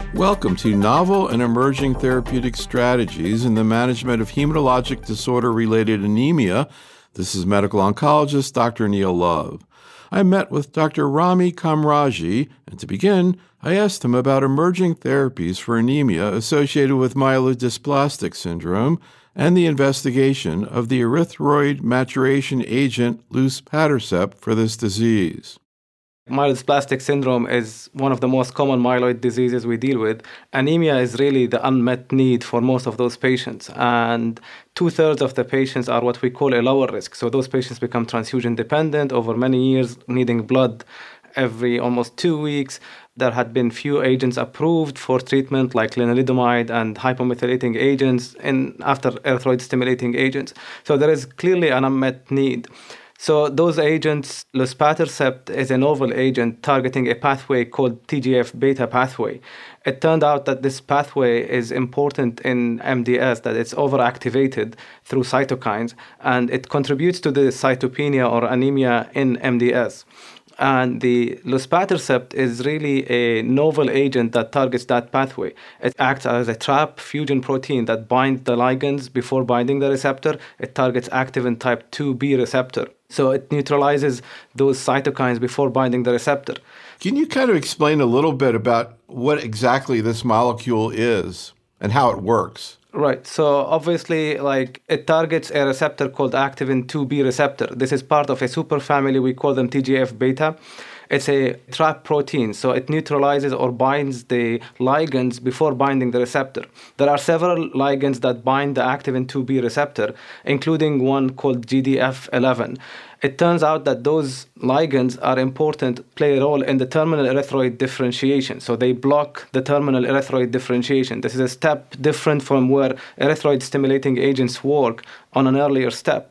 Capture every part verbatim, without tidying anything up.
Welcome to Novel and Emerging Therapeutic Strategies in the Management of Hematologic Disorder-Related Anemia. This is medical oncologist Doctor Neil Love. I met with Doctor Rami Kamraji, and to begin, I asked him about emerging therapies for anemia associated with myelodysplastic syndrome and the investigation of the erythroid maturation agent luspatercept for this disease. Myelodysplastic syndrome is one of the most common myeloid diseases we deal with. Anemia is really the unmet need for most of those patients. And two-thirds of the patients are what we call a lower risk. So those patients become transfusion dependent over many years, needing blood every almost two weeks. There had been few agents approved for treatment like lenalidomide and hypomethylating agents and after erythroid stimulating agents. So there is clearly an unmet need. So those agents, luspatercept is a novel agent targeting a pathway called T G F beta pathway. It turned out that this pathway is important in M D S, that it's overactivated through cytokines, and it contributes to the cytopenia or anemia in M D S. And the luspatercept is really a novel agent that targets that pathway. It acts as a trap fusion protein that binds the ligands before binding the receptor. It targets activin type two B receptor. So it neutralizes those cytokines before binding the receptor. Can you kind of explain a little bit about what exactly this molecule is and how it works? Right. So obviously, like it targets a receptor called activin two B receptor. This is part of a superfamily. We call them T G F beta. It's a trap protein, so it neutralizes or binds the ligands before binding the receptor. There are several ligands that bind the activin two B receptor, including one called G D F eleven. It turns out that those ligands are important, play a role in the terminal erythroid differentiation. So they block the terminal erythroid differentiation. This is a step different from where erythroid stimulating agents work on an earlier step.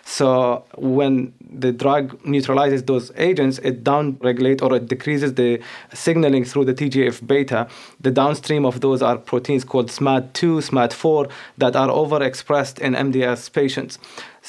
So when the drug neutralizes those agents, it downregulates or it decreases the signaling through the T G F beta. The downstream of those are proteins called S M A D two, S M A D four that are overexpressed in M D S patients.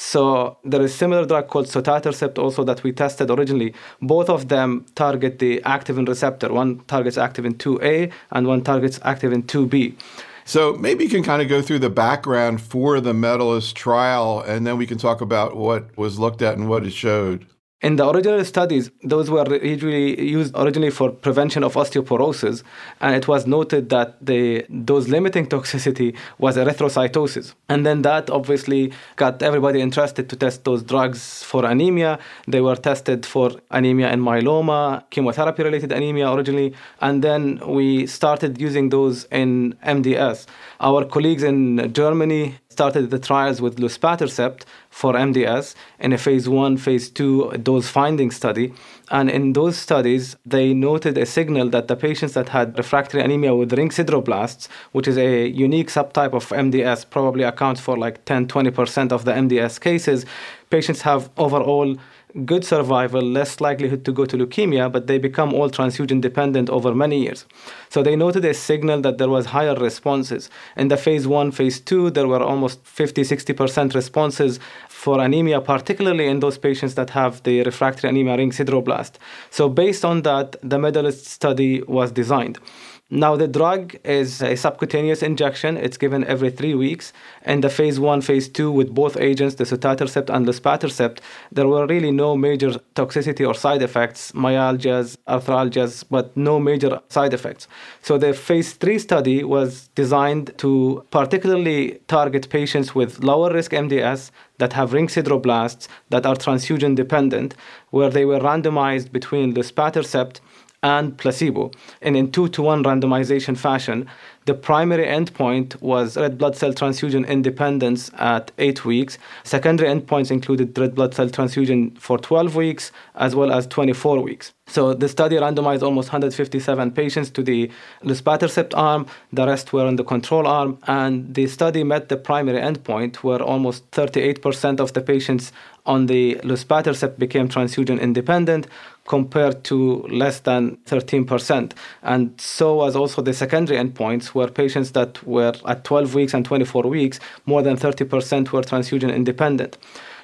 So there is a similar drug called sotatercept also that we tested originally. Both of them target the activin receptor. One targets activin two A and one targets activin two B. So maybe you can kind of go through the background for the MEDALIST trial, and then we can talk about what was looked at and what it showed. In the original studies, those were usually used originally for prevention of osteoporosis, and it was noted that the dose-limiting toxicity was erythrocytosis. And then that obviously got everybody interested to test those drugs for anemia. They were tested for anemia and myeloma, chemotherapy-related anemia originally, and then we started using those in M D S. Our colleagues in Germany started the trials with luspatercept for M D S in a phase one, phase two dose-finding study. And in those studies, they noted a signal that the patients that had refractory anemia with ring sideroblasts, which is a unique subtype of M D S, probably accounts for like ten to twenty percent of the M D S cases, patients have overall good survival, less likelihood to go to leukemia, but they become all transfusion dependent over many years. So they noted a signal that there was higher responses. In the phase one, phase two, there were almost fifty, sixty percent responses for anemia, particularly in those patients that have the refractory anemia ring sideroblast. So based on that, the MEDALIST study was designed. Now, the drug is a subcutaneous injection. It's given every three weeks. In the phase one, phase two, with both agents, the sotatercept and luspatercept, there were really no major toxicity or side effects, myalgias, arthralgias, but no major side effects. So the phase three study was designed to particularly target patients with lower risk M D S that have ring sideroblasts that are transfusion dependent, where they were randomized between luspatercept and placebo, and in two to one randomization fashion. The primary endpoint was red blood cell transfusion independence at eight weeks. Secondary endpoints included red blood cell transfusion for twelve weeks as well as twenty-four weeks. So the study randomized almost one hundred fifty-seven patients to the luspatercept arm. The rest were in the control arm. And the study met the primary endpoint where almost thirty-eight percent of the patients on the luspatercept became transfusion independent compared to less than thirteen percent. And so was also the secondary endpoints where patients that were at twelve weeks and twenty-four weeks, more than thirty percent were transfusion independent.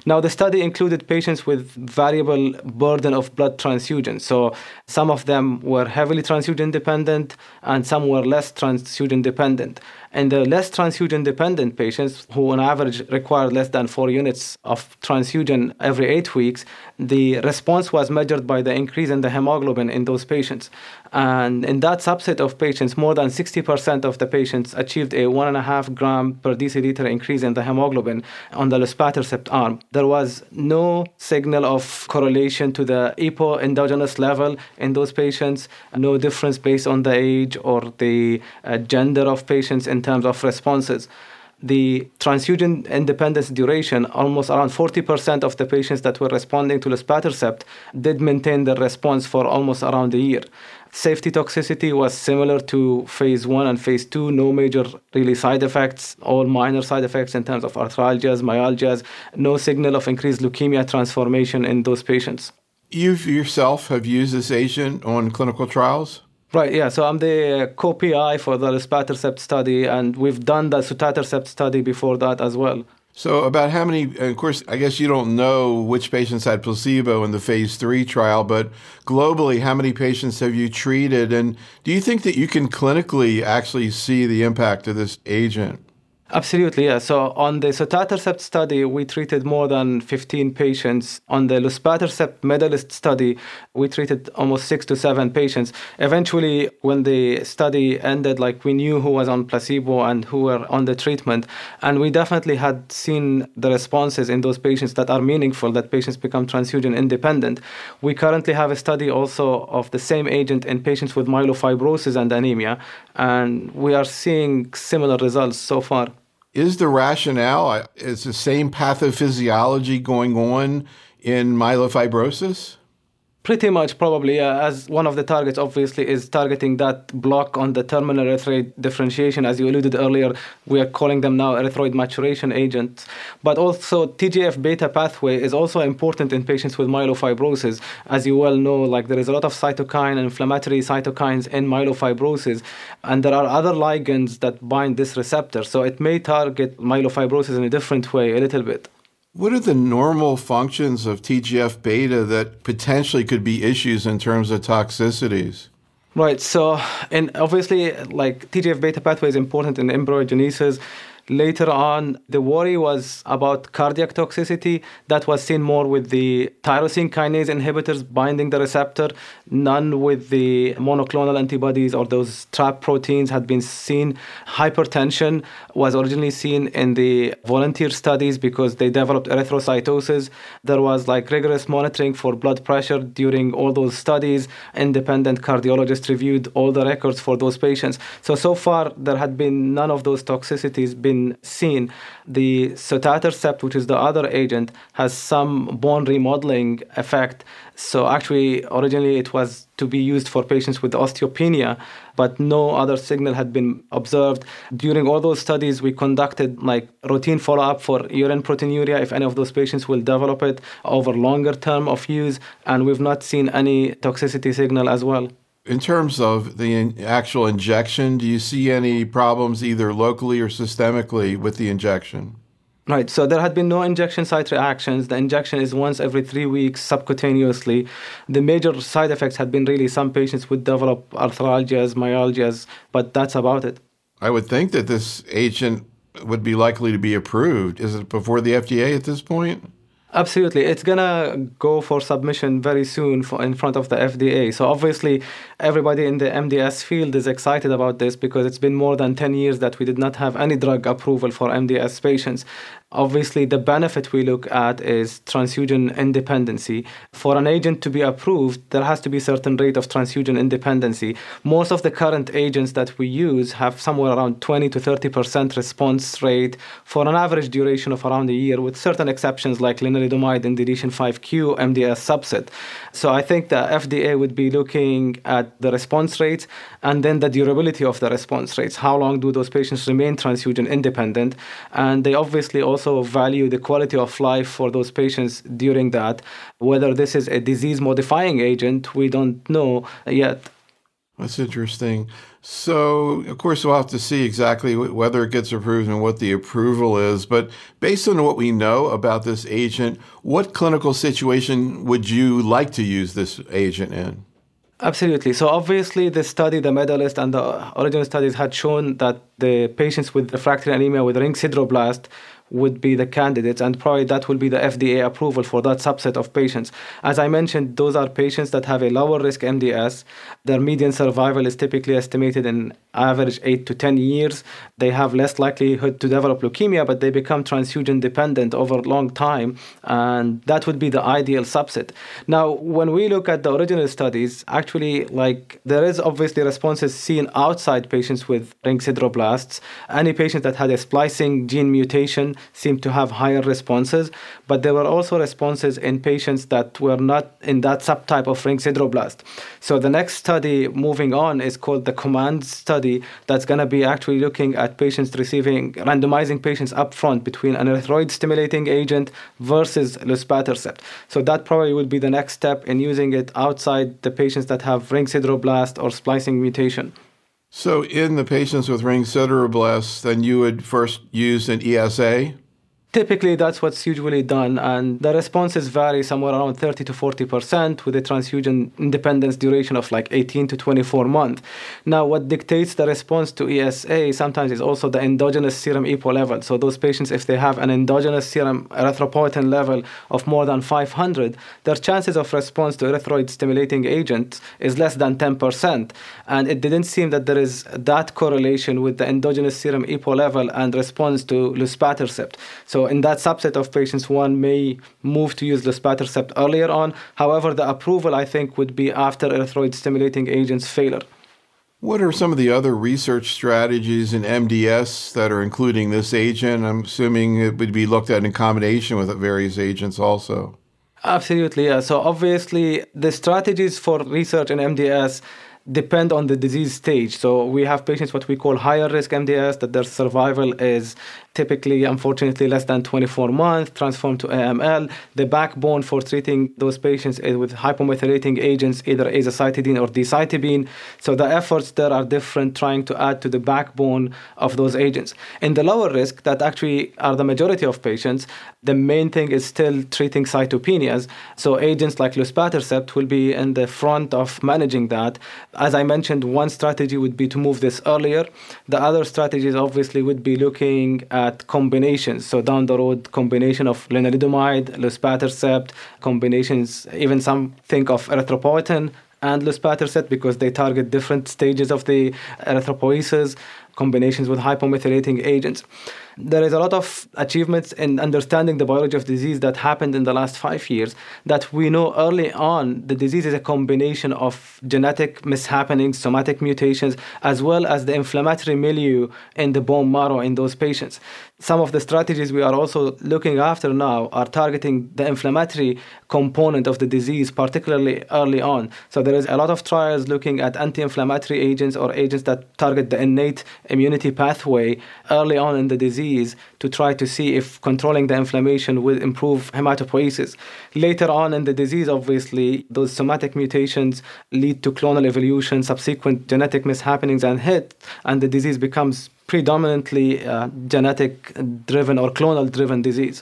Now, the study included patients with variable burden of blood transfusion. So some of them were heavily transfusion dependent and some were less transfusion dependent. And the less transfusion dependent patients, who on average required less than four units of transfusion every eight weeks, the response was measured by the increase in the hemoglobin in those patients. And in that subset of patients, more than sixty percent of the patients achieved a one and a half gram per deciliter increase in the hemoglobin on the luspatercept arm. There was no signal of correlation to the E P O endogenous level in those patients, no difference based on the age or the uh, gender of patients in terms of responses. The transfusion independence duration, almost around forty percent of the patients that were responding to luspatercept did maintain their response for almost around a year. Safety toxicity was similar to phase one and phase two, no major really side effects, all minor side effects in terms of arthralgias, myalgias, no signal of increased leukemia transformation in those patients. You yourself have used this agent on clinical trials? Right, yeah. So I'm the co-P I for the luspatercept study, and we've done the sotatercept study before that as well. So about how many, of course, I guess you don't know which patients had placebo in the phase three trial, but globally, how many patients have you treated? And do you think that you can clinically actually see the impact of this agent? Absolutely, yeah. So on the sotatercept study, we treated more than fifteen patients. On the luspatercept medalist study, we treated almost six to seven patients. Eventually, when the study ended, like we knew who was on placebo and who were on the treatment. And we definitely had seen the responses in those patients that are meaningful, that patients become transfusion independent. We currently have a study also of the same agent in patients with myelofibrosis and anemia. And we are seeing similar results so far. Is the rationale, is the same pathophysiology going on in myelofibrosis? Pretty much, probably. Uh, as one of the targets, obviously, is targeting that block on the terminal erythroid differentiation. As you alluded earlier, we are calling them now erythroid maturation agents. But also, T G F beta pathway is also important in patients with myelofibrosis. As you well know, like there is a lot of cytokine and inflammatory cytokines in myelofibrosis, and there are other ligands that bind this receptor. So it may target myelofibrosis in a different way a little bit. What are the normal functions of T G F beta that potentially could be issues in terms of toxicities? Right. So, and obviously, like T G F beta pathway is important in embryogenesis. Later on, the worry was about cardiac toxicity. That was seen more with the tyrosine kinase inhibitors binding the receptor. None with the monoclonal antibodies or those trap proteins had been seen. Hypertension was originally seen in the volunteer studies because they developed erythrocytosis. There was like rigorous monitoring for blood pressure during all those studies. Independent cardiologists reviewed all the records for those patients. So, so far, there had been none of those toxicities been seen. The sotatercept, which is the other agent, has some bone remodeling effect. So actually, originally it was to be used for patients with osteopenia, but no other signal had been observed. During all those studies, we conducted like routine follow-up for urine proteinuria if any of those patients will develop it over longer term of use, and we've not seen any toxicity signal as well. In terms of the in- actual injection, do you see any problems either locally or systemically with the injection? Right. So there had been no injection site reactions. The injection is once every three weeks subcutaneously. The major side effects had been really some patients would develop arthralgias, myalgias, but that's about it. I would think that this agent would be likely to be approved. Is it before the F D A at this point? Absolutely. It's going to go for submission very soon for, in front of the F D A. So obviously, everybody in the M D S field is excited about this because it's been more than ten years that we did not have any drug approval for M D S patients. Obviously, the benefit we look at is transfusion independency. For an agent to be approved, there has to be a certain rate of transfusion independency. Most of the current agents that we use have somewhere around twenty to thirty percent response rate for an average duration of around a year, with certain exceptions like lenalidomide in deletion five q M D S subset. So I think the F D A would be looking at the response rates and then the durability of the response rates. How long do those patients remain transfusion independent? And they obviously also value the quality of life for those patients during that. Whether this is a disease-modifying agent, we don't know yet. That's interesting. So, of course, we'll have to see exactly whether it gets approved and what the approval is. But based on what we know about this agent, what clinical situation would you like to use this agent in? Absolutely. So obviously the study, the medalist and the original studies had shown that the patients with refractory anemia with ring sideroblast would be the candidates, and probably that will be the F D A approval for that subset of patients. As I mentioned, those are patients that have a lower risk M D S. Their median survival is typically estimated in average eight to ten years. They have less likelihood to develop leukemia, but they become transfusion dependent over a long time, and that would be the ideal subset. Now, when we look at the original studies, actually, like there is obviously responses seen outside patients with ring sideroblasts. Any patient that had a splicing gene mutation seemed to have higher responses, but there were also responses in patients that were not in that subtype of ring sideroblast. So the next study moving on is called the COMMAND study, that's going to be actually looking at patients receiving, randomizing patients upfront between an erythroid stimulating agent versus luspatercept. So that probably would be the next step in using it outside the patients that have ring sideroblast or splicing mutation. So in the patients with ring sideroblasts, then you would first use an E S A? Typically, that's what's usually done, and the responses vary somewhere around thirty to forty percent with a transfusion independence duration of like eighteen to twenty-four months. Now, what dictates the response to E S A sometimes is also the endogenous serum E P O level. So those patients, if they have an endogenous serum erythropoietin level of more than five hundred, their chances of response to erythroid stimulating agent is less than ten percent. And it didn't seem that there is that correlation with the endogenous serum E P O level and response to luspatercept. So in that subset of patients, one may move to use luspatercept earlier on. However, the approval, I think, would be after erythroid stimulating agents failure. What are some of the other research strategies in M D S that are including this agent? I'm assuming it would be looked at in combination with various agents also. Absolutely, yeah. So obviously, the strategies for research in M D S depend on the disease stage. So we have patients what we call higher risk M D S, that their survival is typically, unfortunately, less than twenty-four months, transformed to A M L. The backbone for treating those patients is with hypomethylating agents, either azacitidine or decitabine. So the efforts there are different, trying to add to the backbone of those agents. In the lower risk, that actually are the majority of patients, the main thing is still treating cytopenias. So agents like luspatercept will be in the front of managing that. As I mentioned, one strategy would be to move this earlier. The other strategies obviously would be looking at At combinations. So down the road, combination of lenalidomide, luspatercept, combinations, even some think of erythropoietin and luspatercept because they target different stages of the erythropoiesis, combinations with hypomethylating agents. There is a lot of achievements in understanding the biology of disease that happened in the last five years that we know early on the disease is a combination of genetic mishappenings, somatic mutations, as well as the inflammatory milieu in the bone marrow in those patients. Some of the strategies we are also looking after now are targeting the inflammatory component of the disease, particularly early on. So there is a lot of trials looking at anti-inflammatory agents or agents that target the innate immunity pathway early on in the disease to try to see if controlling the inflammation will improve hematopoiesis. Later on in the disease, obviously, those somatic mutations lead to clonal evolution, subsequent genetic mishappenings and hit, and the disease becomes predominantly uh, genetic-driven or clonal-driven disease.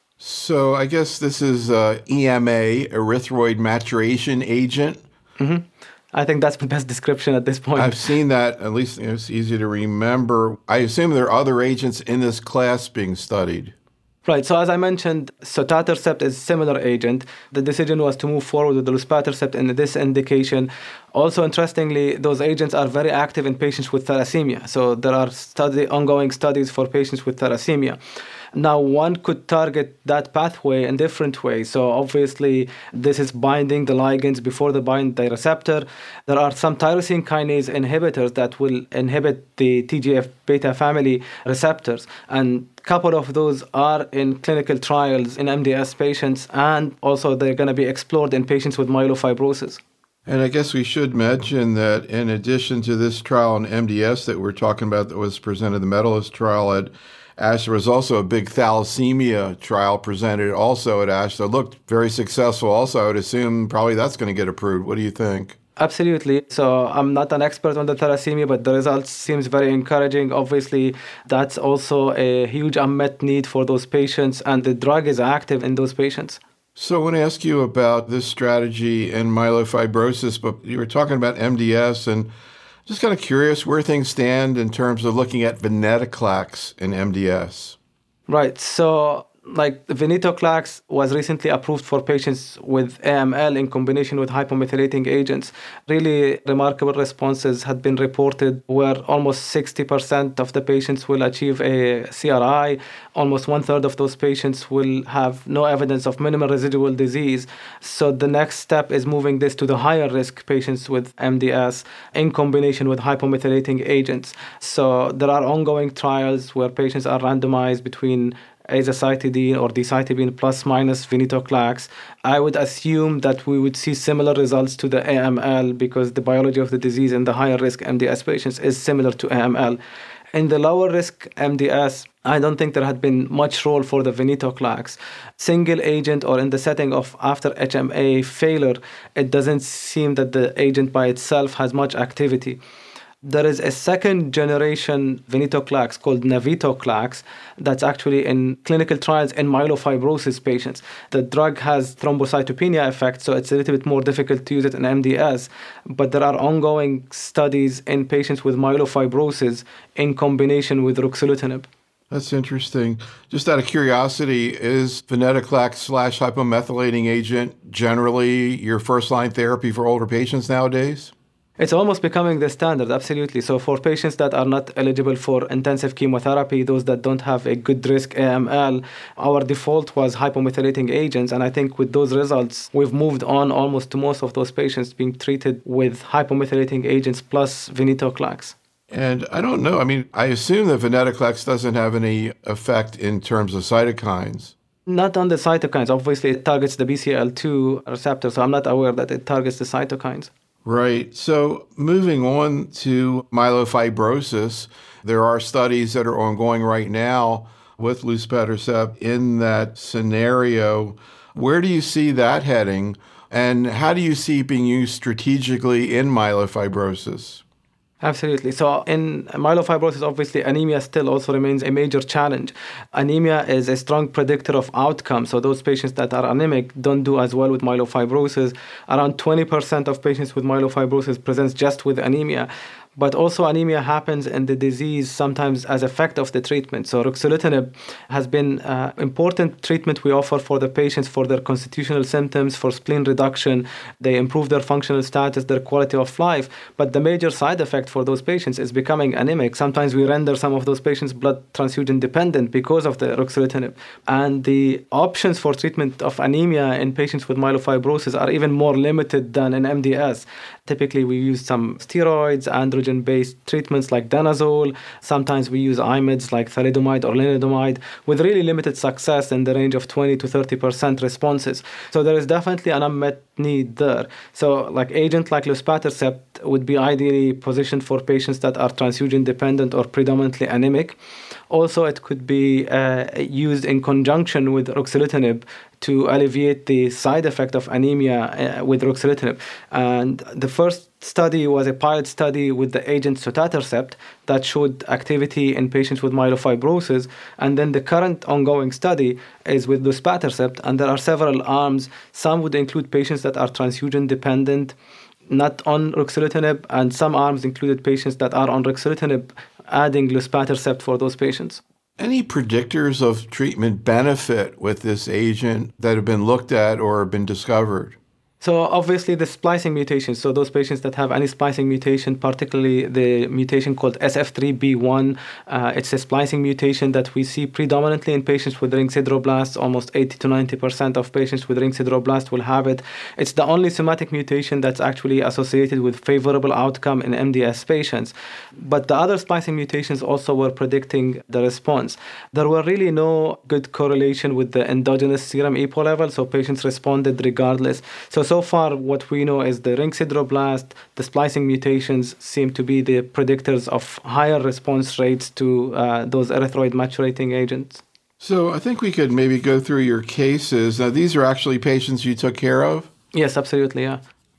So I guess this is uh, E M A, erythroid maturation agent. Mm-hmm. I think that's the best description at this point. I've seen that, at least you know, it's easy to remember. I assume there are other agents in this class being studied. Right, so as I mentioned, sotatercept is a similar agent. The decision was to move forward with the luspatercept in this indication. Also, interestingly, those agents are very active in patients with thalassemia. So there are study, ongoing studies for patients with thalassemia. Now, one could target that pathway in different ways. So obviously, this is binding the ligands before they bind the receptor. There are some tyrosine kinase inhibitors that will inhibit the T G F beta family receptors. And a couple of those are in clinical trials in M D S patients, and also they're going to be explored in patients with myelofibrosis. And I guess we should mention that in addition to this trial in M D S that we're talking about that was presented, the Medalist trial at ASH, there was also a big thalassemia trial presented also at ASH that looked very successful also. I would assume probably that's going to get approved. What do you think? Absolutely. So I'm not an expert on the thalassemia, but the results seems very encouraging. Obviously, that's also a huge unmet need for those patients, and the drug is active in those patients. So I want to ask you about this strategy in myelofibrosis, but you were talking about M D S, and just kind of curious where things stand in terms of looking at venetoclax in M D S. Right. So like venetoclax was recently approved for patients with A M L in combination with hypomethylating agents. Really remarkable responses had been reported where almost sixty percent of the patients will achieve a C R I. Almost one third of those patients will have no evidence of minimal residual disease. So the next step is moving this to the higher risk patients with M D S in combination with hypomethylating agents. So there are ongoing trials where patients are randomized between azacitidine or decitabine plus minus venetoclax. I would assume that we would see similar results to the A M L because the biology of the disease in the higher risk M D S patients is similar to A M L. In the lower risk M D S, I don't think there had been much role for the venetoclax. Single agent or in the setting of after H M A failure, it doesn't seem that the agent by itself has much activity. There is a second generation venetoclax called navitoclax that's actually in clinical trials in myelofibrosis patients. The drug has thrombocytopenia effect, so it's a little bit more difficult to use it in M D S, but there are ongoing studies in patients with myelofibrosis in combination with ruxolitinib. That's interesting. Just out of curiosity, is venetoclax slash hypomethylating agent generally your first-line therapy for older patients nowadays? It's almost becoming the standard, absolutely. So for patients that are not eligible for intensive chemotherapy, those that don't have a good risk A M L, our default was hypomethylating agents. And I think with those results, we've moved on almost to most of those patients being treated with hypomethylating agents plus venetoclax. And I don't know. I mean, I assume that venetoclax doesn't have any effect in terms of cytokines. Not on the cytokines. Obviously, it targets the B C L two receptor, so I'm not aware that it targets the cytokines. Right. So moving on to myelofibrosis, there are studies that are ongoing right now with luspatercept in that scenario. Where do you see that heading, and how do you see it being used strategically in myelofibrosis? Absolutely. So in myelofibrosis, obviously, anemia still also remains a major challenge. Anemia is a strong predictor of outcome. So those patients that are anemic don't do as well with myelofibrosis. Around twenty percent of patients with myelofibrosis presents just with anemia. But also anemia happens in the disease sometimes as effect of the treatment. So ruxolitinib has been an uh, important treatment we offer for the patients for their constitutional symptoms, for spleen reduction. They improve their functional status, their quality of life. But the major side effect for those patients is becoming anemic. Sometimes we render some of those patients blood transfusion dependent because of the ruxolitinib. And the options for treatment of anemia in patients with myelofibrosis are even more limited than in M D S. Typically, we use some steroids, androgen-based treatments like danazol. Sometimes we use I M I Ds like thalidomide or lenalidomide with really limited success in the range of twenty to thirty percent responses. So there is definitely an unmet need there. So like agent like luspatercept would be ideally positioned for patients that are transfusion dependent or predominantly anemic. Also, it could be uh, used in conjunction with ruxolitinib to alleviate the side effect of anemia uh, with ruxolitinib. And the first study was a pilot study with the agent sotatercept that showed activity in patients with myelofibrosis. And then the current ongoing study is with luspatercept, and there are several arms. Some would include patients that are transfusion dependent, not on ruxolitinib, and some arms included patients that are on ruxolitinib, adding luspatercept for those patients. Any predictors of treatment benefit with this agent that have been looked at or been discovered? So obviously the splicing mutations, so those patients that have any splicing mutation, particularly the mutation called S F three B one, uh, it's a splicing mutation that we see predominantly in patients with ring sideroblasts. Almost eighty to ninety percent of patients with ring sideroblasts will have it. It's the only somatic mutation that's actually associated with favorable outcome in M D S patients. But the other splicing mutations also were predicting the response. There were really no good correlation with the endogenous serum E P O level, so patients responded regardless. So So far, what we know is the ring sideroblast, the splicing mutations seem to be the predictors of higher response rates to uh, those erythroid maturating agents. So I think we could maybe go through your cases. Now, these are actually patients you took care of? Yes, absolutely, yeah.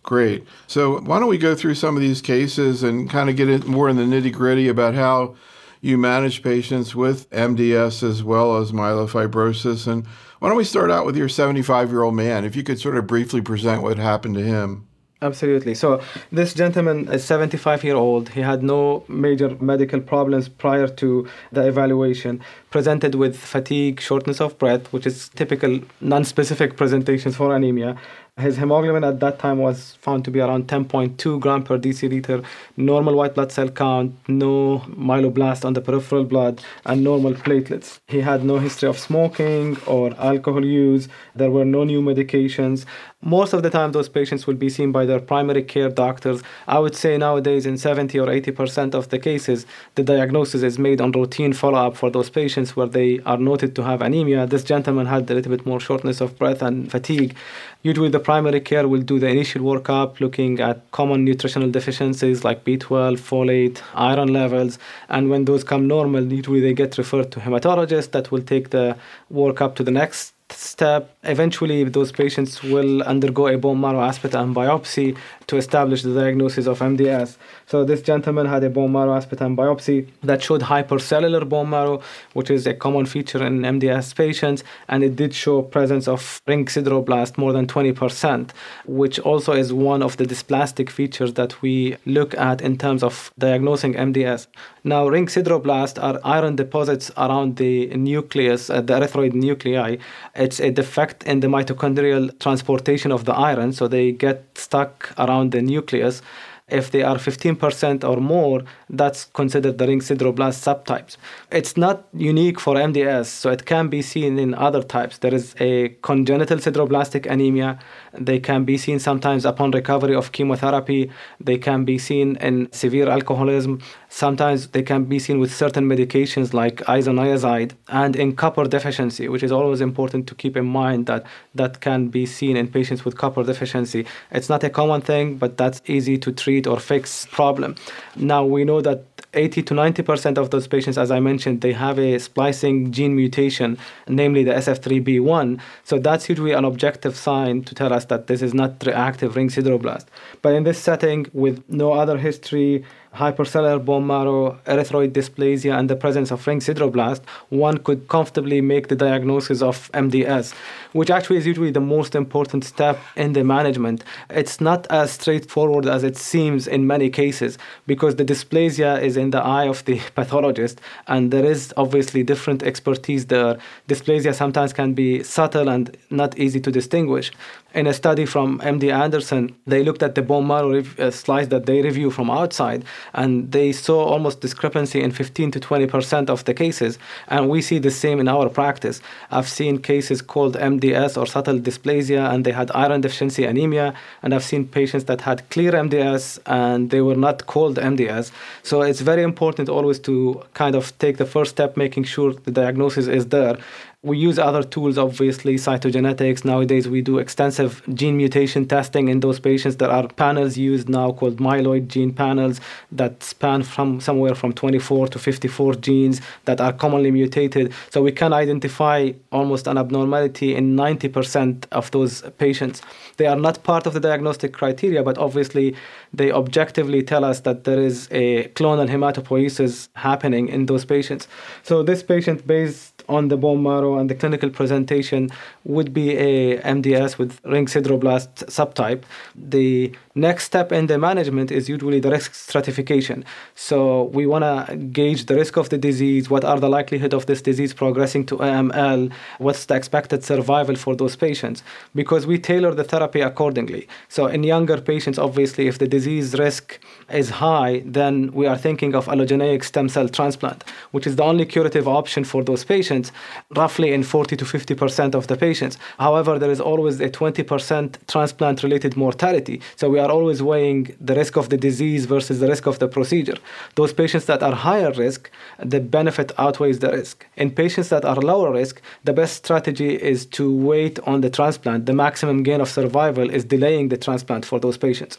Great. So why don't we go through some of these cases and kind of get it more in the nitty-gritty about how you manage patients with M D S as well as myelofibrosis. And why don't we start out with your seventy-five-year-old man, if you could sort of briefly present what happened to him. Absolutely. So this gentleman is seventy-five years old. He had no major medical problems prior to the evaluation. Presented with fatigue, shortness of breath, which is typical non-specific presentations for anemia. His hemoglobin at that time was found to be around ten point two gram per deciliter, normal white blood cell count, no myeloblast on the peripheral blood, and normal platelets. He had no history of smoking or alcohol use. There were no new medications. Most of the time, those patients will be seen by their primary care doctors. I would say nowadays in seventy or eighty percent of the cases, the diagnosis is made on routine follow-up for those patients where they are noted to have anemia. This gentleman had a little bit more shortness of breath and fatigue. Usually the primary care will do the initial workup, looking at common nutritional deficiencies like B twelve, folate, iron levels. And when those come normal, usually they get referred to hematologist that will take the workup to the next step. Eventually, those patients will undergo a bone marrow aspirate and biopsy to establish the diagnosis of M D S. So this gentleman had a bone marrow aspirate and biopsy that showed hypercellular bone marrow, which is a common feature in M D S patients, and it did show presence of ring sideroblast more than twenty percent, which also is one of the dysplastic features that we look at in terms of diagnosing M D S. Now, ring sideroblast are iron deposits around the nucleus, uh, the erythroid nuclei. It's a defect in the mitochondrial transportation of the iron, so they get stuck around the nucleus. If they are fifteen percent or more, that's considered the ring sideroblast subtypes. It's not unique for M D S, so it can be seen in other types. There is a congenital sideroblastic anemia. They can be seen sometimes upon recovery of chemotherapy. They can be seen in severe alcoholism. Sometimes they can be seen with certain medications like isoniazid, and in copper deficiency, which is always important to keep in mind that that can be seen in patients with copper deficiency. It's not a common thing, but that's easy to treat or fix problem. Now, we know that eighty to ninety percent of those patients, as I mentioned, they have a splicing gene mutation, namely the S F three B one. So that's usually an objective sign to tell us that this is not reactive ring sideroblast. But in this setting, with no other history, hypercellular bone marrow, erythroid dysplasia, and the presence of ring sideroblast, one could comfortably make the diagnosis of M D S, which actually is usually the most important step in the management. It's not as straightforward as it seems in many cases, because the dysplasia is in the eye of the pathologist, and there is obviously different expertise there. Dysplasia sometimes can be subtle and not easy to distinguish. In a study from M D Anderson, they looked at the bone marrow rev- uh, slice that they review from outside, and they saw almost discrepancy in fifteen to twenty percent of the cases. And we see the same in our practice. I've seen cases called M D S or subtle dysplasia, and they had iron deficiency anemia. And I've seen patients that had clear M D S, and they were not called M D S. So it's very important always to kind of take the first step, making sure the diagnosis is there. We use other tools, obviously, cytogenetics. Nowadays, we do extensive gene mutation testing in those patients. There are panels used now called myeloid gene panels that span from somewhere from twenty-four to fifty-four genes that are commonly mutated. So we can identify almost an abnormality in ninety percent of those patients. They are not part of the diagnostic criteria, but obviously they objectively tell us that there is a clonal hematopoiesis happening in those patients. So this patient, based on the bone marrow and the clinical presentation, would be a M D S with ring sideroblast subtype. The next step in the management is usually the risk stratification. So we want to gauge the risk of the disease, what are the likelihood of this disease progressing to A M L, what's the expected survival for those patients, because we tailor the therapy accordingly. So in younger patients, obviously, if the disease risk is high, then we are thinking of allogeneic stem cell transplant, which is the only curative option for those patients, roughly in forty to fifty percent of the patients. However, there is always a twenty percent transplant-related mortality. So we are always weighing the risk of the disease versus the risk of the procedure. Those patients that are higher risk, the benefit outweighs the risk. In patients that are lower risk, the best strategy is to wait on the transplant. The maximum gain of survival is delaying the transplant for those patients.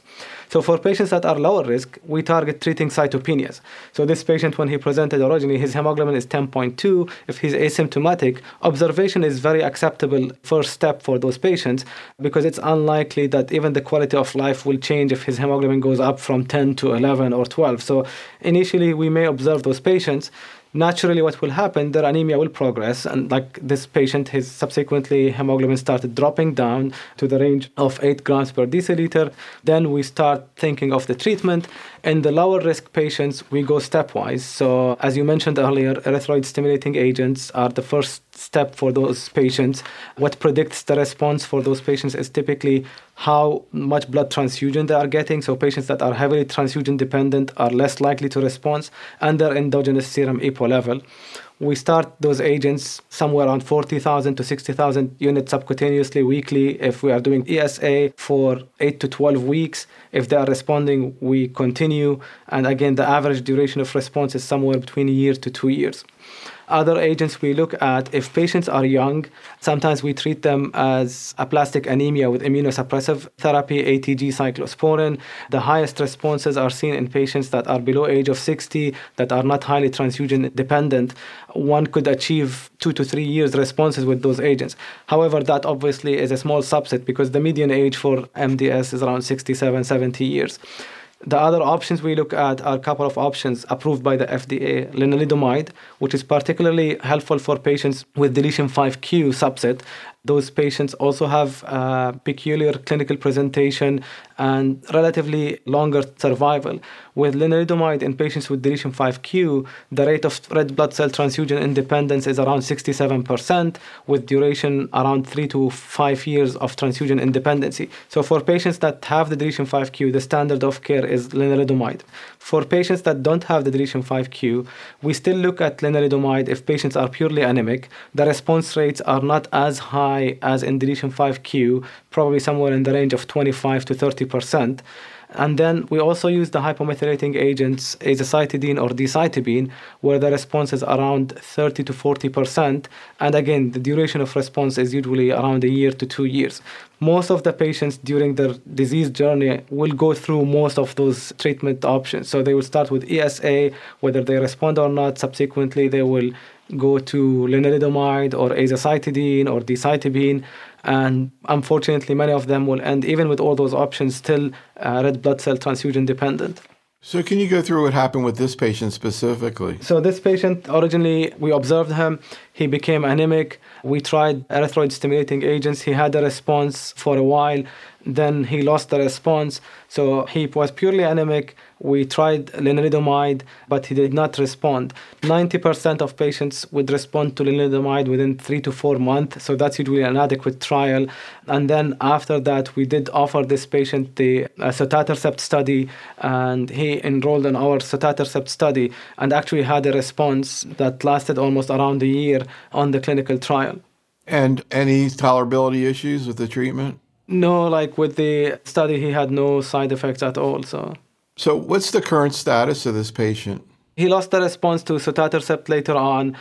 So for patients that are lower risk, we target treating cytopenias. So this patient, when he presented originally, his hemoglobin is ten point two. If he's asymptomatic, observation is very acceptable first step for those patients because it's unlikely that even the quality of life will change if his hemoglobin goes up from ten to eleven or twelve. So initially, we may observe those patients. Naturally, what will happen, their anemia will progress. And like this patient, his subsequently hemoglobin started dropping down to the range of eight grams per deciliter. Then we start thinking of the treatment. In the lower risk patients, we go stepwise. So as you mentioned earlier, erythroid stimulating agents are the first step for those patients. What predicts the response for those patients is typically how much blood transfusion they are getting. So patients that are heavily transfusion dependent are less likely to respond, and their endogenous serum E P O level. We start those agents somewhere around forty thousand to sixty thousand units subcutaneously weekly if we are doing E S A for eight to twelve weeks. If they are responding, we continue. And again, the average duration of response is somewhere between a year to two years. Other agents we look at, if patients are young, sometimes we treat them as aplastic anemia with immunosuppressive therapy, A T G cyclosporin. The highest responses are seen in patients that are below age of sixty, that are not highly transfusion dependent. One could achieve two to three years responses with those agents. However, that obviously is a small subset because the median age for M D S is around sixty-seven, seventy years. The other options we look at are a couple of options approved by the F D A. Lenalidomide, which is particularly helpful for patients with deletion five q subset. Those patients also have uh, peculiar clinical presentation and relatively longer survival. With lenalidomide in patients with deletion five q, the rate of red blood cell transfusion independence is around sixty-seven percent, with duration around three to five years of transfusion independency. So for patients that have the deletion five q, the standard of care is lenalidomide. For patients that don't have the deletion five q, we still look at lenalidomide if patients are purely anemic. The response rates are not as high as in deletion five q, probably somewhere in the range of twenty-five to thirty percent. And then we also use the hypomethylating agents, azacitidine or decitabine, where the response is around thirty to forty percent. And again, the duration of response is usually around a year to two years. Most of the patients during their disease journey will go through most of those treatment options. So they will start with E S A, whether they respond or not. Subsequently, they will go to lenalidomide or azacitidine or decitabine. And unfortunately, many of them will end, even with all those options, still uh, red blood cell transfusion dependent. So can you go through what happened with this patient specifically? So this patient, originally, we observed him. He became anemic. We tried erythroid stimulating agents. He had a response for a while. Then he lost the response. So he was purely anemic. We tried lenalidomide, but he did not respond. ninety percent of patients would respond to lenalidomide within three to four months. So that's usually an adequate trial. And then after that, we did offer this patient the uh, sotatercept study, and he enrolled in our sotatercept study and actually had a response that lasted almost around a year on the clinical trial. And any tolerability issues with the treatment? No, like with the study, he had no side effects at all. So, so what's the current status of this patient? He lost the response to sotatercept later on,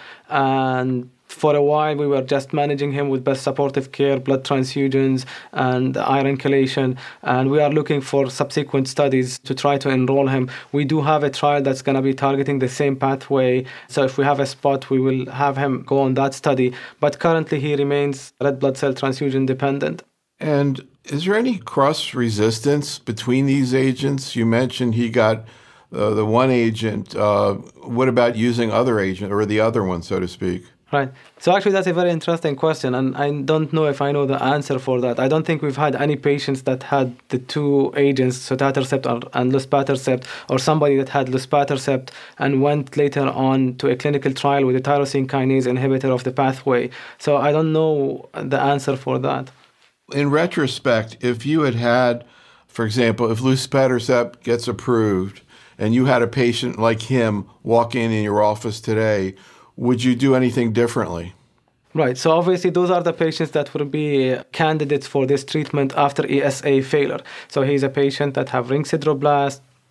and for a while we were just managing him with best supportive care, blood transfusions, and iron chelation. And we are looking for subsequent studies to try to enroll him. We do have a trial that's going to be targeting the same pathway. So if we have a spot, we will have him go on that study. But currently he remains red blood cell transfusion dependent. And is there any cross resistance between these agents? You mentioned he got uh, the one agent. Uh, what about using other agent or the other one, so to speak? Right. So actually, that's a very interesting question, and I don't know if I know the answer for that. I don't think we've had any patients that had the two agents, sotatercept and luspatercept, or somebody that had luspatercept and went later on to a clinical trial with a tyrosine kinase inhibitor of the pathway. So I don't know the answer for that. In retrospect, if you had had, for example, if luspatercept gets approved and you had a patient like him walk in in your office today, would you do anything differently? Right. So obviously, those are the patients that will be candidates for this treatment after E S A failure. So he's a patient that have ring sideroblasts,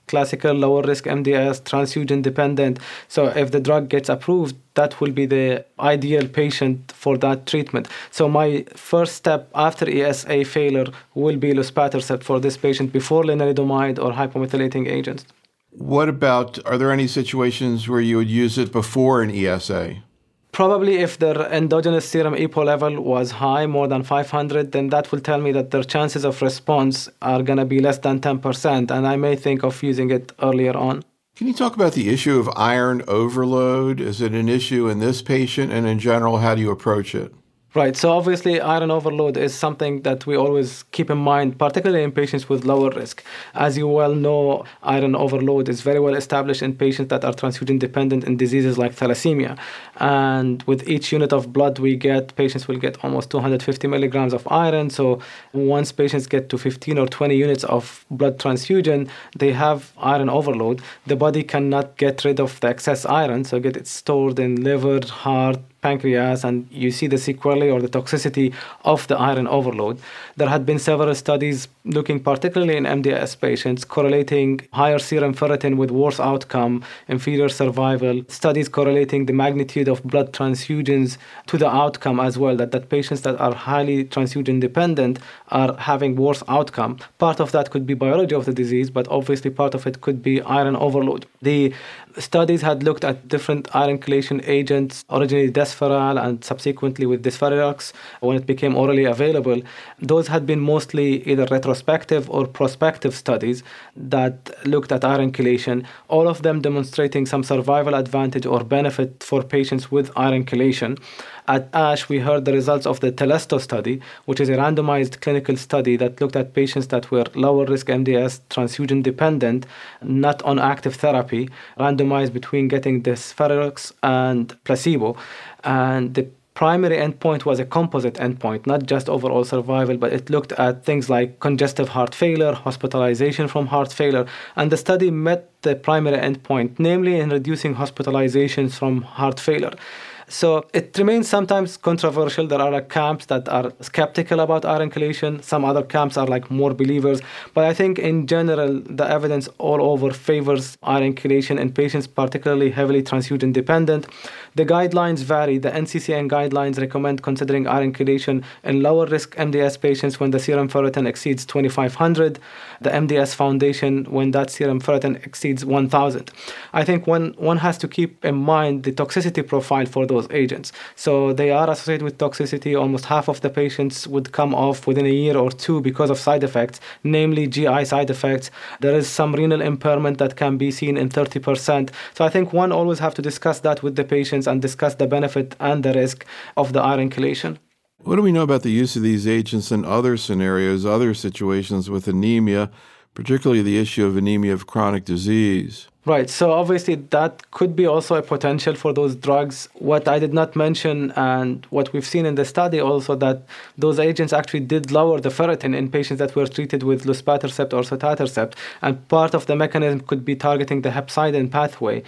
classical lower risk M D S, transfusion dependent. So if the drug gets approved, that will be the ideal patient for that treatment. So my first step after E S A failure will be luspatercept for this patient before lenalidomide or hypomethylating agents. What about, are there any situations where you would use it before an E S A? Probably if their endogenous serum EPO level was high, more than five hundred, then that will tell me that their chances of response are going to be less than ten percent, and I may think of using it earlier on. Can you talk about the issue of iron overload? Is it an issue in this patient, and in general, how do you approach it? Right. So obviously, iron overload is something that we always keep in mind, particularly in patients with lower risk. As you well know, iron overload is very well established in patients that are transfusion dependent in diseases like thalassemia. And with each unit of blood we get, patients will get almost two hundred fifty milligrams of iron. So once patients get to fifteen or twenty units of blood transfusion, they have iron overload. The body cannot get rid of the excess iron, so it gets stored in liver, heart, pancreas, and you see the sequelae or the toxicity of the iron overload. There had been several studies looking particularly in M D S patients, correlating higher serum ferritin with worse outcome, inferior survival, studies correlating the magnitude of blood transfusions to the outcome as well, that, that patients that are highly transfusion dependent are having worse outcome. Part of that could be biology of the disease, but obviously part of it could be iron overload. The studies had looked at different iron chelation agents, originally Desferal and subsequently with Desferriox when it became orally available. Those had been mostly either retrospective or prospective studies that looked at iron chelation, all of them demonstrating some survival advantage or benefit for patients with iron chelation. At ASH, we heard the results of the Telesto study, which is a randomized clinical study that looked at patients that were lower risk M D S, transfusion dependent, not on active therapy, randomized between getting Desferriox and placebo. And the primary endpoint was a composite endpoint, not just overall survival, but it looked at things like congestive heart failure, hospitalization from heart failure, and the study met the primary endpoint, namely in reducing hospitalizations from heart failure. So it remains sometimes controversial. There are like camps that are skeptical about iron chelation. Some other camps are like more believers. But I think in general, the evidence all over favors iron chelation in patients particularly heavily transfusion dependent. The guidelines vary. The N C C N guidelines recommend considering iron chelation in lower risk M D S patients when the serum ferritin exceeds twenty-five hundred. The M D S Foundation when that serum ferritin exceeds one thousand. I think one, one has to keep in mind the toxicity profile for those agents. So they are associated with toxicity. Almost half of the patients would come off within a year or two because of side effects, namely G I side effects. There is some renal impairment that can be seen in thirty percent. So I think one always have to discuss that with the patients and discuss the benefit and the risk of the iron chelation. What do we know about the use of these agents in other scenarios, other situations with anemia, particularly the issue of anemia of chronic disease? Right. So obviously that could be also a potential for those drugs. What I did not mention and what we've seen in the study also that those agents actually did lower the ferritin in patients that were treated with luspatercept or sotatercept. And part of the mechanism could be targeting the hepcidin pathway.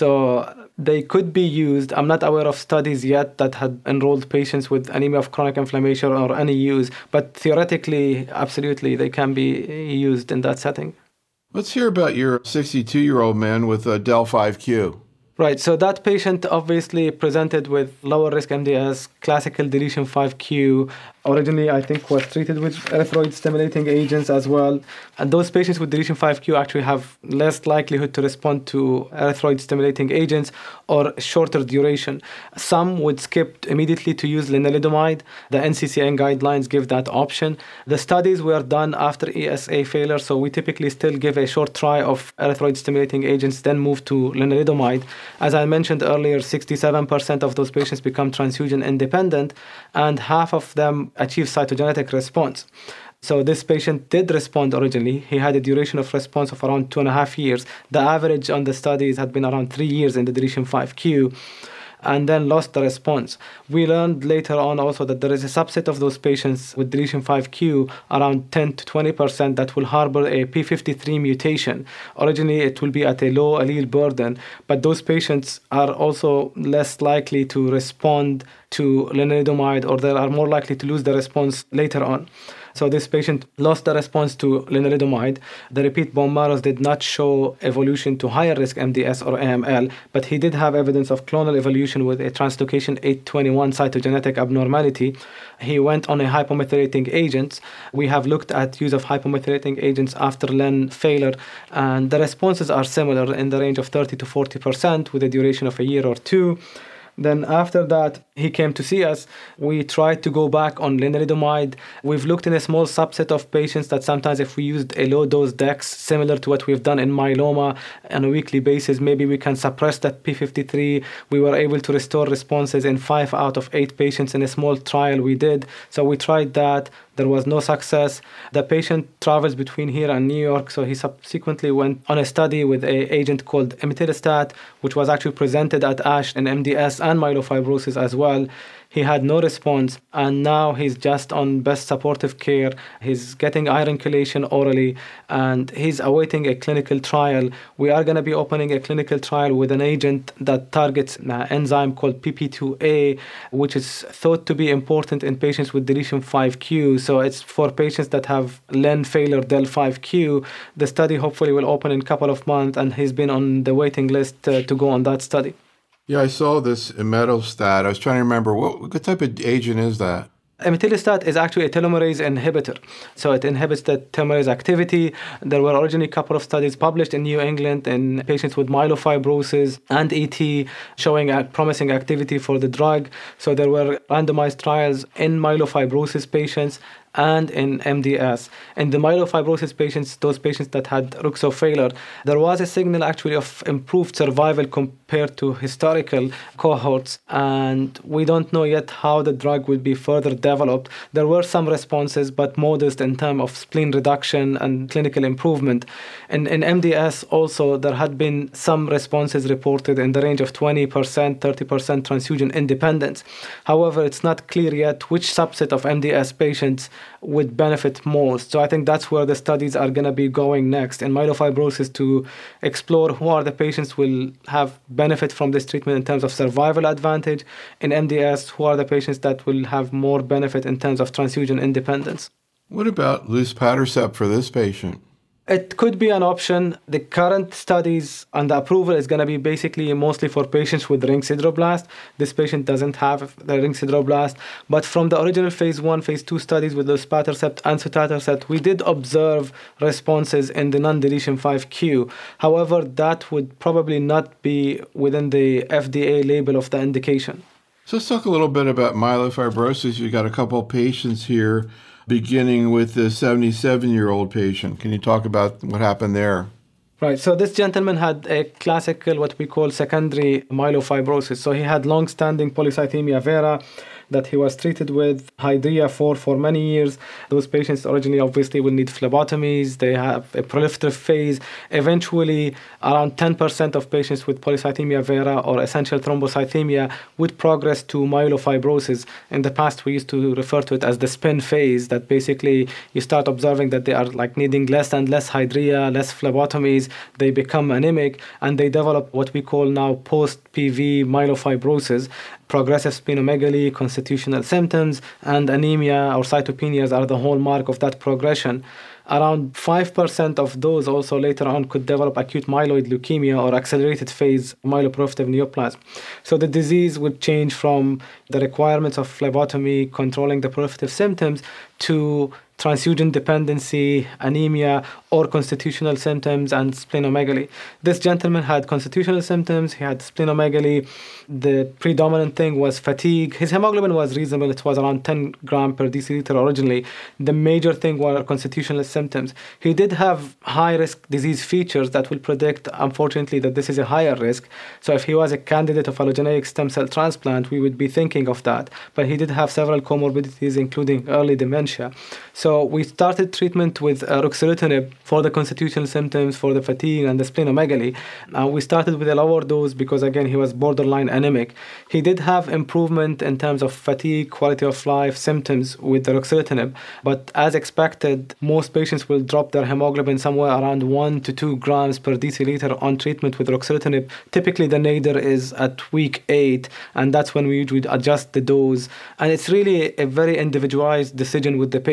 So they could be used. I'm not aware of studies yet that had enrolled patients with anemia of chronic inflammation or any use, but theoretically, absolutely, they can be used in that setting. Let's hear about your sixty-two-year-old man with a D E L five Q. Right, so that patient obviously presented with lower risk M D S, classical deletion five q. Originally, I think, was treated with erythroid-stimulating agents as well. And those patients with deletion five q actually have less likelihood to respond to erythroid-stimulating agents or shorter duration. Some would skip immediately to use lenalidomide. The N C C N guidelines give that option. The studies were done after E S A failure, so we typically still give a short try of erythroid-stimulating agents, then move to lenalidomide. As I mentioned earlier, sixty-seven percent of those patients become transfusion independent, and half of them achieve cytogenetic response. So this patient did respond originally. He had a duration of response of around two and a half years. The average on the studies had been around three years in the deletion five q. And then lost the response. We learned later on also that there is a subset of those patients with deletion five q, around ten to twenty percent, that will harbor a p fifty-three mutation. Originally, it will be at a low allele burden, but those patients are also less likely to respond to lenalidomide, or they are more likely to lose the response later on. So this patient lost the response to lenalidomide. The repeat bone marrows did not show evolution to higher risk M D S or A M L, but he did have evidence of clonal evolution with a translocation eight twenty-one cytogenetic abnormality. He went on a hypomethylating agent. We have looked at use of hypomethylating agents after len failure, and the responses are similar in the range of thirty to forty percent with a duration of a year or two. Then after that, he came to see us. We tried to go back on lenalidomide. We've looked in a small subset of patients that sometimes if we used a low-dose dex, similar to what we've done in myeloma on a weekly basis, maybe we can suppress that P fifty-three. We were able to restore responses in five out of eight patients in a small trial we did. So we tried that. There was no success. The patient travels between here and New York, so he subsequently went on a study with an agent called imetelstat, which was actually presented at ASH in M D S and myelofibrosis as well. He had no response, and now he's just on best supportive care. He's getting iron chelation orally, and he's awaiting a clinical trial. We are going to be opening a clinical trial with an agent that targets an enzyme called P P two A, which is thought to be important in patients with deletion five q. So it's for patients that have len failure del five q. The study hopefully will open in a couple of months, and he's been on the waiting list uh, to go on that study. Yeah, I saw this imetelstat. I was trying to remember, what, what type of agent is that? Imetelstat is actually a telomerase inhibitor. So it inhibits the telomerase activity. There were originally a couple of studies published in New England in patients with myelofibrosis and E T showing a promising activity for the drug. So there were randomized trials in myelofibrosis patients and in M D S. In the myelofibrosis patients, those patients that had Ruxo failure, there was a signal actually of improved survival compared to historical cohorts, and we don't know yet how the drug will be further developed. There were some responses, but modest in terms of spleen reduction and clinical improvement. In, in M D S also, there had been some responses reported in the range of twenty percent, thirty percent transfusion independence. However, it's not clear yet which subset of M D S patients would benefit most. So I think that's where the studies are going to be going next in myelofibrosis, to explore who are the patients who will have benefit from this treatment in terms of survival advantage. In M D S, who are the patients that will have more benefit in terms of transfusion independence. What about luspatercept for this patient? It could be an option. The current studies and the approval is going to be basically mostly for patients with ring sideroblast. This patient doesn't have the ring sideroblast. But from the original phase one, phase two studies with luspatercept and sotatercept, we did observe responses in the non-deletion five q. However, that would probably not be within the F D A label of the indication. So let's talk a little bit about myelofibrosis. You got a couple of patients here, beginning with the seventy-seven-year-old patient. Can you talk about what happened there? Right. So this gentleman had a classical, what we call secondary myelofibrosis. So he had long-standing polycythemia vera that he was treated with Hydrea for for many years. Those patients originally obviously will need phlebotomies. They have a proliferative phase. Eventually, around ten percent of patients with polycythemia vera or essential thrombocythemia would progress to myelofibrosis. In the past, we used to refer to it as the spin phase, that basically you start observing that they are like needing less and less Hydrea, less phlebotomies. They become anemic, and they develop what we call now post-P V myelofibrosis. Progressive splenomegaly, constitutional symptoms, and anemia or cytopenias are the hallmark of that progression. Around five percent of those also later on could develop acute myeloid leukemia or accelerated phase myeloproliferative neoplasm. So the disease would change from the requirements of phlebotomy controlling the proliferative symptoms to transfusion dependency, anemia, or constitutional symptoms and splenomegaly. This gentleman had constitutional symptoms, he had splenomegaly. The predominant thing was fatigue. His hemoglobin was reasonable, it was around ten grams per deciliter originally. The major thing were constitutional symptoms. He did have high-risk disease features that will predict, unfortunately, that this is a higher risk. So if he was a candidate of allogeneic stem cell transplant, we would be thinking of that. But he did have several comorbidities, including early dementia. So we started treatment with uh, ruxolitinib for the constitutional symptoms, for the fatigue and the splenomegaly. Uh, we started with a lower dose because, again, he was borderline anemic. He did have improvement in terms of fatigue, quality of life, symptoms with the ruxolitinib. But as expected, most patients will drop their hemoglobin somewhere around one to two grams per deciliter on treatment with ruxolitinib. Typically, the nadir is at week eight, and that's when we would adjust the dose. And it's really a very individualized decision with the patients, because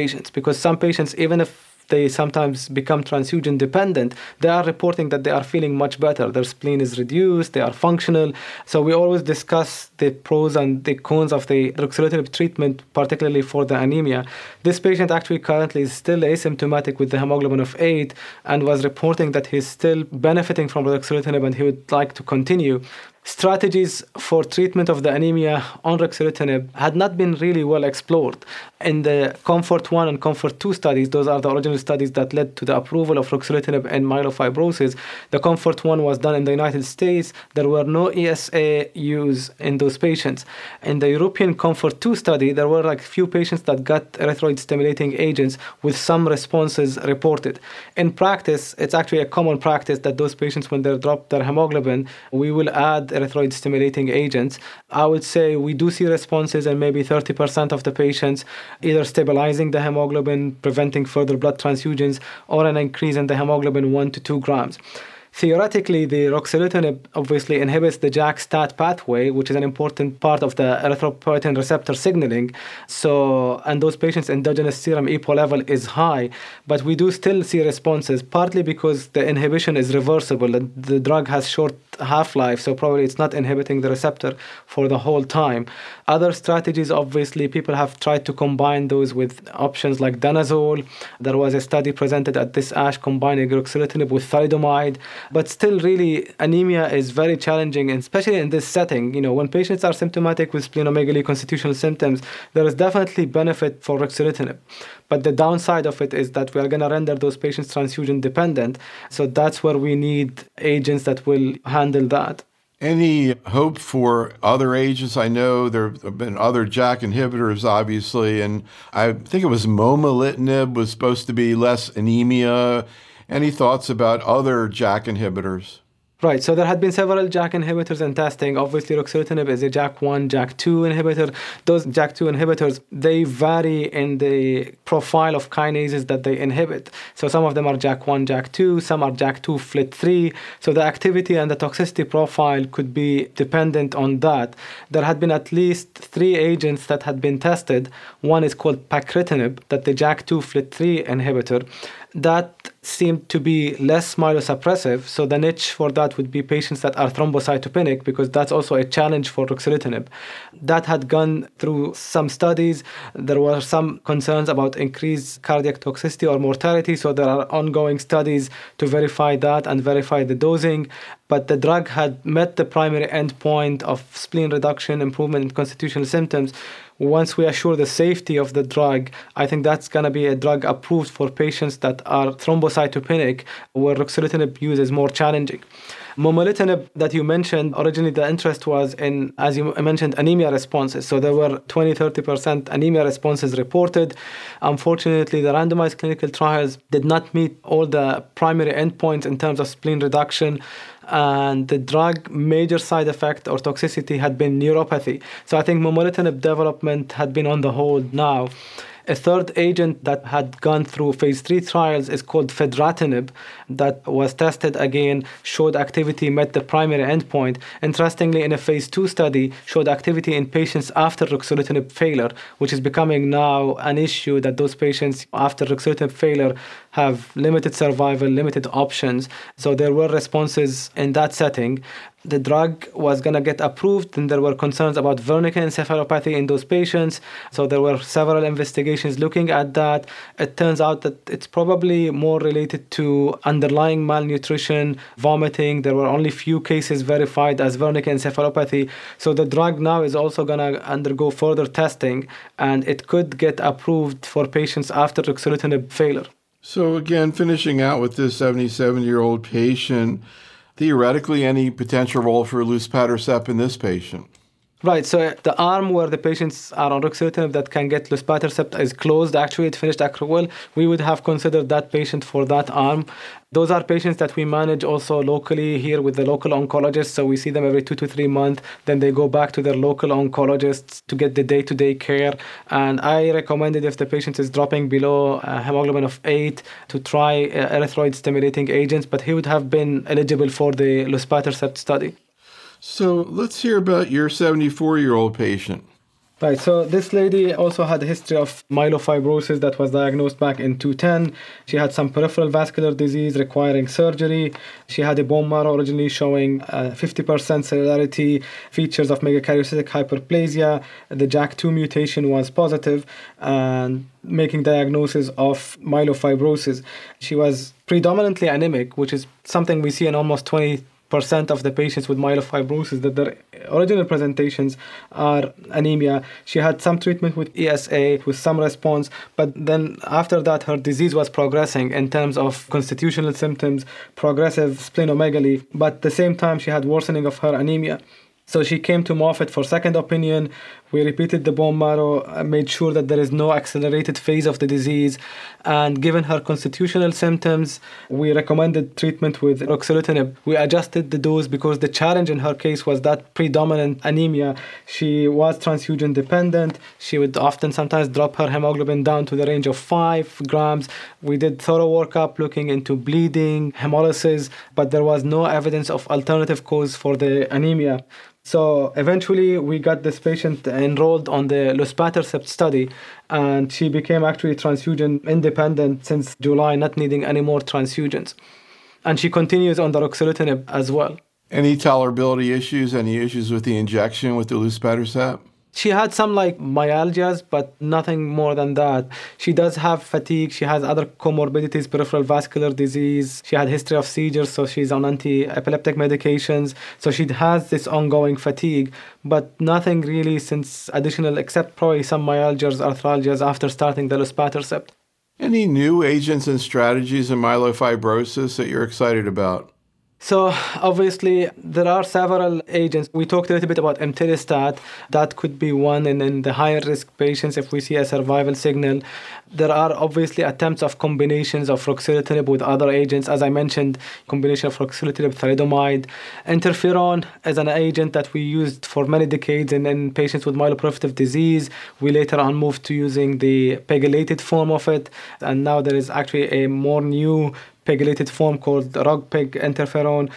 because some patients, even if they sometimes become transfusion dependent, they are reporting that they are feeling much better. Their spleen is reduced, they are functional. So we always discuss the pros and the cons of the ruxolitinib treatment, particularly for the anemia. This patient actually currently is still asymptomatic with the hemoglobin of eight and was reporting that he's still benefiting from ruxolitinib and he would like to continue. Strategies for treatment of the anemia on ruxolitinib had not been really well explored. In the COMFORT one and COMFORT two studies, those are the original studies that led to the approval of ruxolitinib in myelofibrosis. The COMFORT one was done in the United States. There were no E S A use in those patients. In the European COMFORT two study, there were like few patients that got erythroid-stimulating agents with some responses reported. In practice, it's actually a common practice that those patients, when they drop their hemoglobin, we will add erythroid-stimulating agents. I would say we do see responses in maybe thirty percent of the patients, either stabilizing the hemoglobin, preventing further blood transfusions, or an increase in the hemoglobin one to two grams. Theoretically, the ruxolitinib obviously inhibits the JAK-STAT pathway, which is an important part of the erythropoietin receptor signaling. So, and those patients' endogenous serum E P O level is high, but we do still see responses, partly because the inhibition is reversible. and The drug has short half-life, so probably it's not inhibiting the receptor for the whole time. Other strategies, obviously, people have tried to combine those with options like danazol. There was a study presented at this ASH combining ruxolitinib with thalidomide. But still, really, anemia is very challenging, and especially in this setting. You know, when patients are symptomatic with splenomegaly constitutional symptoms, there is definitely benefit for ruxolitinib. But the downside of it is that we are going to render those patients transfusion dependent. So that's where we need agents that will handle that. Any hope for other agents? I know there have been other JAK inhibitors, obviously, and I think it was momelotinib was supposed to be less anemia. Any thoughts about other JAK inhibitors? Right, so there had been several JAK inhibitors in testing. Obviously, ruxolitinib is a JAK one, JAK two inhibitor. Those JAK two inhibitors, they vary in the profile of kinases that they inhibit. So some of them are JAK one, JAK two, some are JAK two, F L I T three. So the activity and the toxicity profile could be dependent on that. There had been at least three agents that had been tested. One is called pacritinib, that the JAK two, F L I T three inhibitor. That seemed to be less myelosuppressive. So the niche for that would be patients that are thrombocytopenic, because that's also a challenge for ruxolitinib. That had gone through some studies. There were some concerns about increased cardiac toxicity or mortality. So there are ongoing studies to verify that and verify the dosing. But the drug had met the primary endpoint of spleen reduction, improvement in constitutional symptoms. Once we assure the safety of the drug, I think that's going to be a drug approved for patients that are thrombocytopenic, where ruxolitinib use is more challenging. Momelotinib that you mentioned, originally the interest was in, as you mentioned, anemia responses. So there were twenty to thirty percent anemia responses reported. Unfortunately, the randomized clinical trials did not meet all the primary endpoints in terms of spleen reduction. And the drug major side effect or toxicity had been neuropathy. So I think momelotinib development had been on the hold now. A third agent that had gone through phase three trials is called fedratinib, that was tested again, showed activity, met the primary endpoint. Interestingly, in a phase two study, showed activity in patients after ruxolitinib failure, which is becoming now an issue, that those patients after ruxolitinib failure have limited survival, limited options. So there were responses in that setting. The drug was going to get approved, and there were concerns about Wernicke encephalopathy in those patients. So there were several investigations looking at that. It turns out that it's probably more related to underlying malnutrition, vomiting. There were only few cases verified as Wernicke encephalopathy. So the drug now is also going to undergo further testing, and it could get approved for patients after ruxolitinib failure. So again, finishing out with this seventy-seven-year-old patient, theoretically, any potential role for luspatercept in this patient? Right, so the arm where the patients are on ruxolitinib that can get luspatercept is closed. Actually, it finished accrual. We would have considered that patient for that arm. Those are patients that we manage also locally here with the local oncologists. So we see them every two to three months. Then they go back to their local oncologists to get the day-to-day care. And I recommended, if the patient is dropping below a hemoglobin of eight, to try erythroid-stimulating agents, but he would have been eligible for the luspatercept study. So let's hear about your seventy-four-year-old patient. Right, so this lady also had a history of myelofibrosis that was diagnosed back in two thousand ten. She had some peripheral vascular disease requiring surgery. She had a bone marrow originally showing uh, fifty percent cellularity, features of megakaryocytic hyperplasia. The J A K two mutation was positive, and making diagnosis of myelofibrosis. She was predominantly anemic, which is something we see in almost twenty percent of the patients with myelofibrosis, that their original presentations are anemia. She had some treatment with E S A with some response, but then after that her disease was progressing in terms of constitutional symptoms, progressive splenomegaly, but at the same time she had worsening of her anemia. So she came to Moffitt for second opinion. We repeated the bone marrow, made sure that there is no accelerated phase of the disease. And given her constitutional symptoms, we recommended treatment with ruxolitinib. We adjusted the dose because the challenge in her case was that predominant anemia. She was transfusion dependent. She would often sometimes drop her hemoglobin down to the range of five grams. We did thorough workup looking into bleeding, hemolysis, but there was no evidence of alternative cause for the anemia. So eventually we got this patient enrolled on the luspatercept study, and she became actually transfusion independent since July, not needing any more transfusions. And she continues on the ruxolitinib as well. Any tolerability issues, any issues with the injection with the luspatercept? She had some like myalgias, but nothing more than that. She does have fatigue. She has other comorbidities, peripheral vascular disease. She had history of seizures, so she's on anti-epileptic medications. So she has this ongoing fatigue, but nothing really since additional, except probably some myalgias, arthralgias after starting the luspatercept. Any new agents and strategies in myelofibrosis that you're excited about? So obviously there are several agents. We talked a little bit about emtilistat. That could be one, and in the higher risk patients if we see a survival signal. There are obviously attempts of combinations of ruxolitinib with other agents. As I mentioned, combination of ruxolitinib, thalidomide. Interferon is an agent that we used for many decades in, in patients with myeloproliferative disease. We later on moved to using the pegylated form of it, and now there is actually a more new pegylated form called ROGPEG interferon,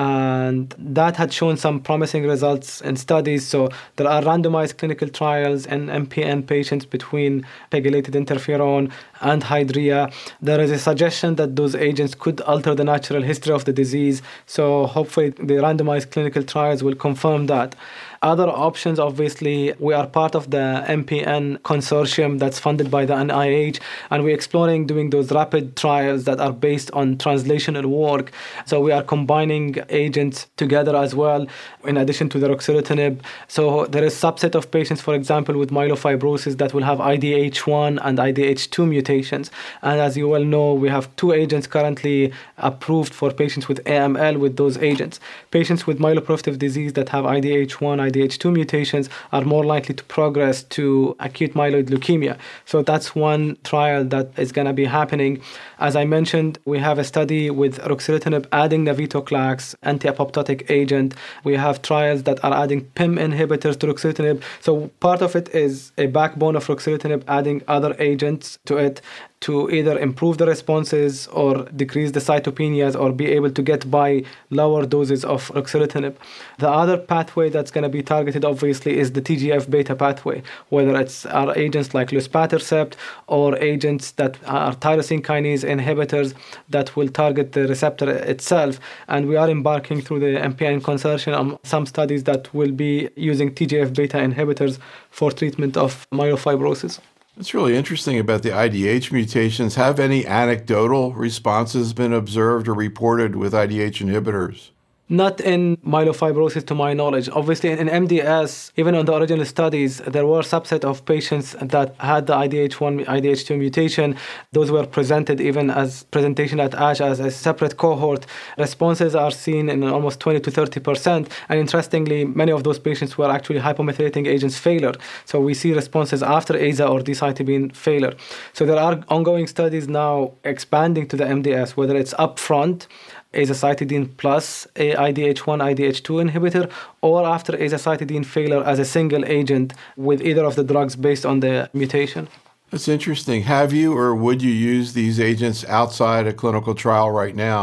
and that had shown some promising results in studies. So there are randomized clinical trials in M P N patients between pegylated interferon and Hydrea. There is a suggestion that those agents could alter the natural history of the disease, so hopefully the randomized clinical trials will confirm that. Other options, obviously, we are part of the M P N consortium that's funded by the N I H, and we're exploring doing those rapid trials that are based on translational work. So we are combining agents together as well, in addition to the ruxolitinib. So there is a subset of patients, for example, with myelofibrosis that will have I D H one and I D H two mutations. And as you well know, we have two agents currently approved for patients with A M L with those agents. Patients with myeloproliferative disease that have I D H one, I D H two mutations are more likely to progress to acute myeloid leukemia. So that's one trial that is going to be happening. As I mentioned, we have a study with ruxolitinib adding navitoclax, anti-apoptotic agent. We have trials that are adding P I M inhibitors to ruxolitinib. So part of it is a backbone of ruxolitinib adding other agents to it to either improve the responses or decrease the cytopenias or be able to get by lower doses of ruxolitinib. The other pathway that's going to be targeted, obviously, is the T G F beta pathway, whether it's our agents like luspatercept or agents that are tyrosine kinase inhibitors that will target the receptor itself. And we are embarking through the M P N consortium on some studies that will be using T G F beta inhibitors for treatment of myelofibrosis. That's really interesting about the I D H mutations. Have any anecdotal responses been observed or reported with I D H inhibitors? Not in myelofibrosis to my knowledge. Obviously in M D S, even on the original studies, there were a subset of patients that had the I D H one, I D H two mutation. Those were presented even as presentation at ASH as a separate cohort. Responses are seen in almost twenty to thirty percent. And interestingly, many of those patients were actually hypomethylating agents failure. So we see responses after A Z A or decitabine failure. So there are ongoing studies now expanding to the M D S, whether it's upfront, azacitidine plus a I D H one, I D H two inhibitor, or after azacitidine failure as a single agent with either of the drugs based on the mutation. That's interesting. Have you or would you use these agents outside a clinical trial right now?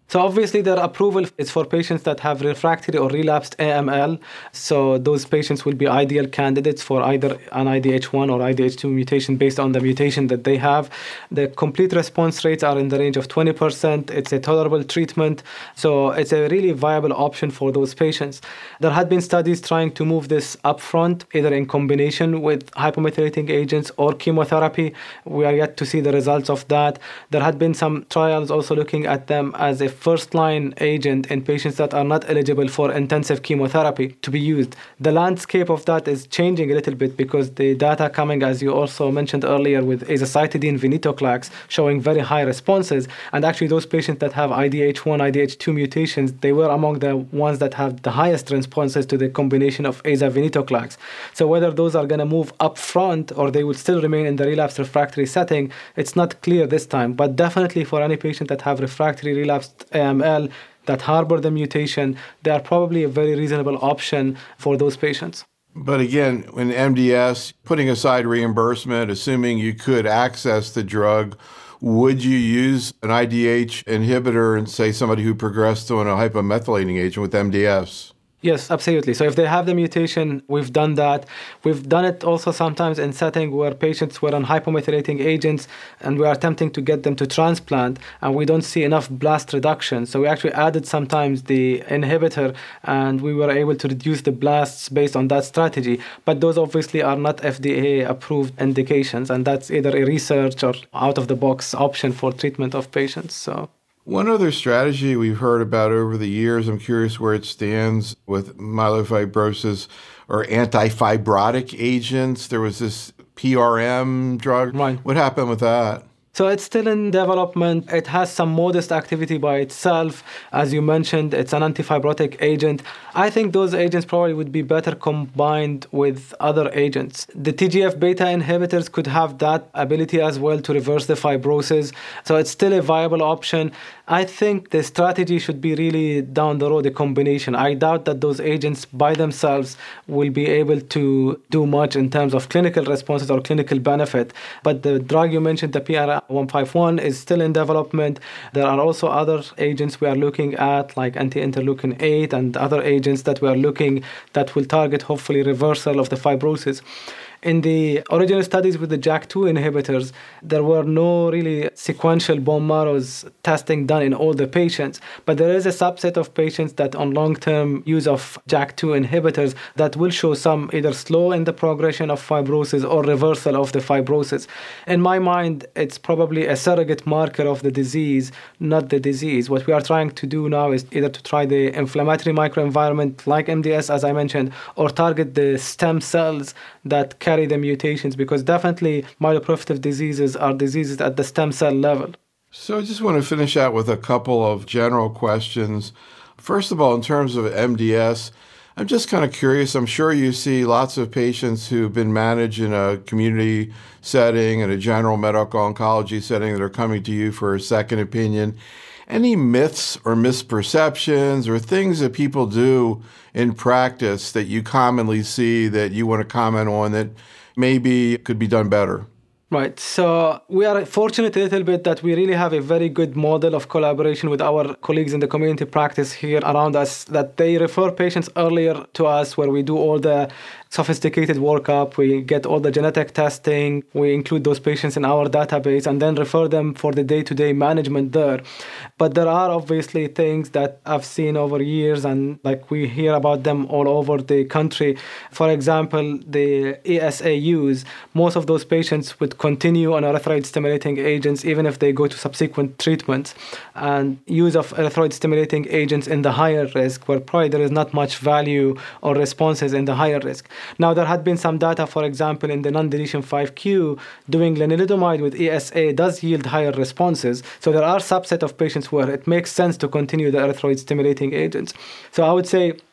So obviously their approval is for patients that have refractory or relapsed A M L. So those patients will be ideal candidates for either an I D H one or I D H two mutation based on the mutation that they have. The complete response rates are in the range of twenty percent. It's a tolerable treatment. So it's a really viable option for those patients. There had been studies trying to move this upfront, either in combination with hypomethylating agents or chemotherapy. We are yet to see the results of that. There had been some trials also looking at them as a first-line agent in patients that are not eligible for intensive chemotherapy to be used. The landscape of that is changing a little bit because the data coming, as you also mentioned earlier, with azacitidine venetoclax showing very high responses. And actually those patients that have I D H one, I D H two mutations, they were among the ones that have the highest responses to the combination of aza venetoclax. So whether those are going to move up front or they will still remain in the relapsed refractory setting, it's not clear this time. But definitely for any patient that have refractory relapsed A M L that harbor the mutation, they are probably a very reasonable option for those patients. But again, in M D S, putting aside reimbursement, assuming you could access the drug, would you use an I D H inhibitor in, say, somebody who progressed on a hypomethylating agent with M D S? Yes, absolutely. So if they have the mutation, we've done that. We've done it also sometimes in setting where patients were on hypomethylating agents and we are attempting to get them to transplant and we don't see enough blast reduction. So we actually added sometimes the inhibitor and we were able to reduce the blasts based on that strategy. But those obviously are not F D A-approved indications, and that's either a research or out-of-the-box option for treatment of patients. So. One other strategy we've heard about over the years, I'm curious where it stands with myelofibrosis or antifibrotic agents. There was this P R M drug. Right. What happened with that? So it's still in development. It has some modest activity by itself. As you mentioned, it's an antifibrotic agent. I think those agents probably would be better combined with other agents. The T G F beta inhibitors could have that ability as well to reverse the fibrosis. So it's still a viable option. I think the strategy should be really down the road, a combination. I doubt that those agents by themselves will be able to do much in terms of clinical responses or clinical benefit. But the drug you mentioned, the P R one fifty-one, is still in development. There are also other agents we are looking at, like anti-interleukin eight and other agents that we are looking that will target, hopefully, reversal of the fibrosis. In the original studies with the J A K two inhibitors, there were no really sequential bone marrows testing done in all the patients, but there is a subset of patients that on long-term use of J A K two inhibitors that will show some either slow in the progression of fibrosis or reversal of the fibrosis. In my mind, it's probably a surrogate marker of the disease, not the disease. What we are trying to do now is either to try the inflammatory microenvironment like M D S, as I mentioned, or target the stem cells that carry the mutations, because definitely myeloproliferative diseases are diseases at the stem cell level. So I just want to finish out with a couple of general questions. First of all, in terms of M D S, I'm just kind of curious. I'm sure you see lots of patients who've been managed in a community setting and a general medical oncology setting that are coming to you for a second opinion. Any myths or misperceptions or things that people do in practice that you commonly see that you want to comment on that maybe could be done better? Right. So we are fortunate a little bit that we really have a very good model of collaboration with our colleagues in the community practice here around us, that they refer patients earlier to us where we do all the sophisticated workup, we get all the genetic testing, we include those patients in our database and then refer them for the day-to-day management there. But there are obviously things that I've seen over years and like we hear about them all over the country. For example, the E S A Us, most of those patients would continue on erythroid-stimulating agents even if they go to subsequent treatments, and use of erythroid-stimulating agents in the higher risk where probably there is not much value or responses in the higher risk. Now, there had been some data, for example, in the non-deletion five q, doing lenalidomide with E S A does yield higher responses. So there are subset of patients where it makes sense to continue the erythroid-stimulating agents. So I would say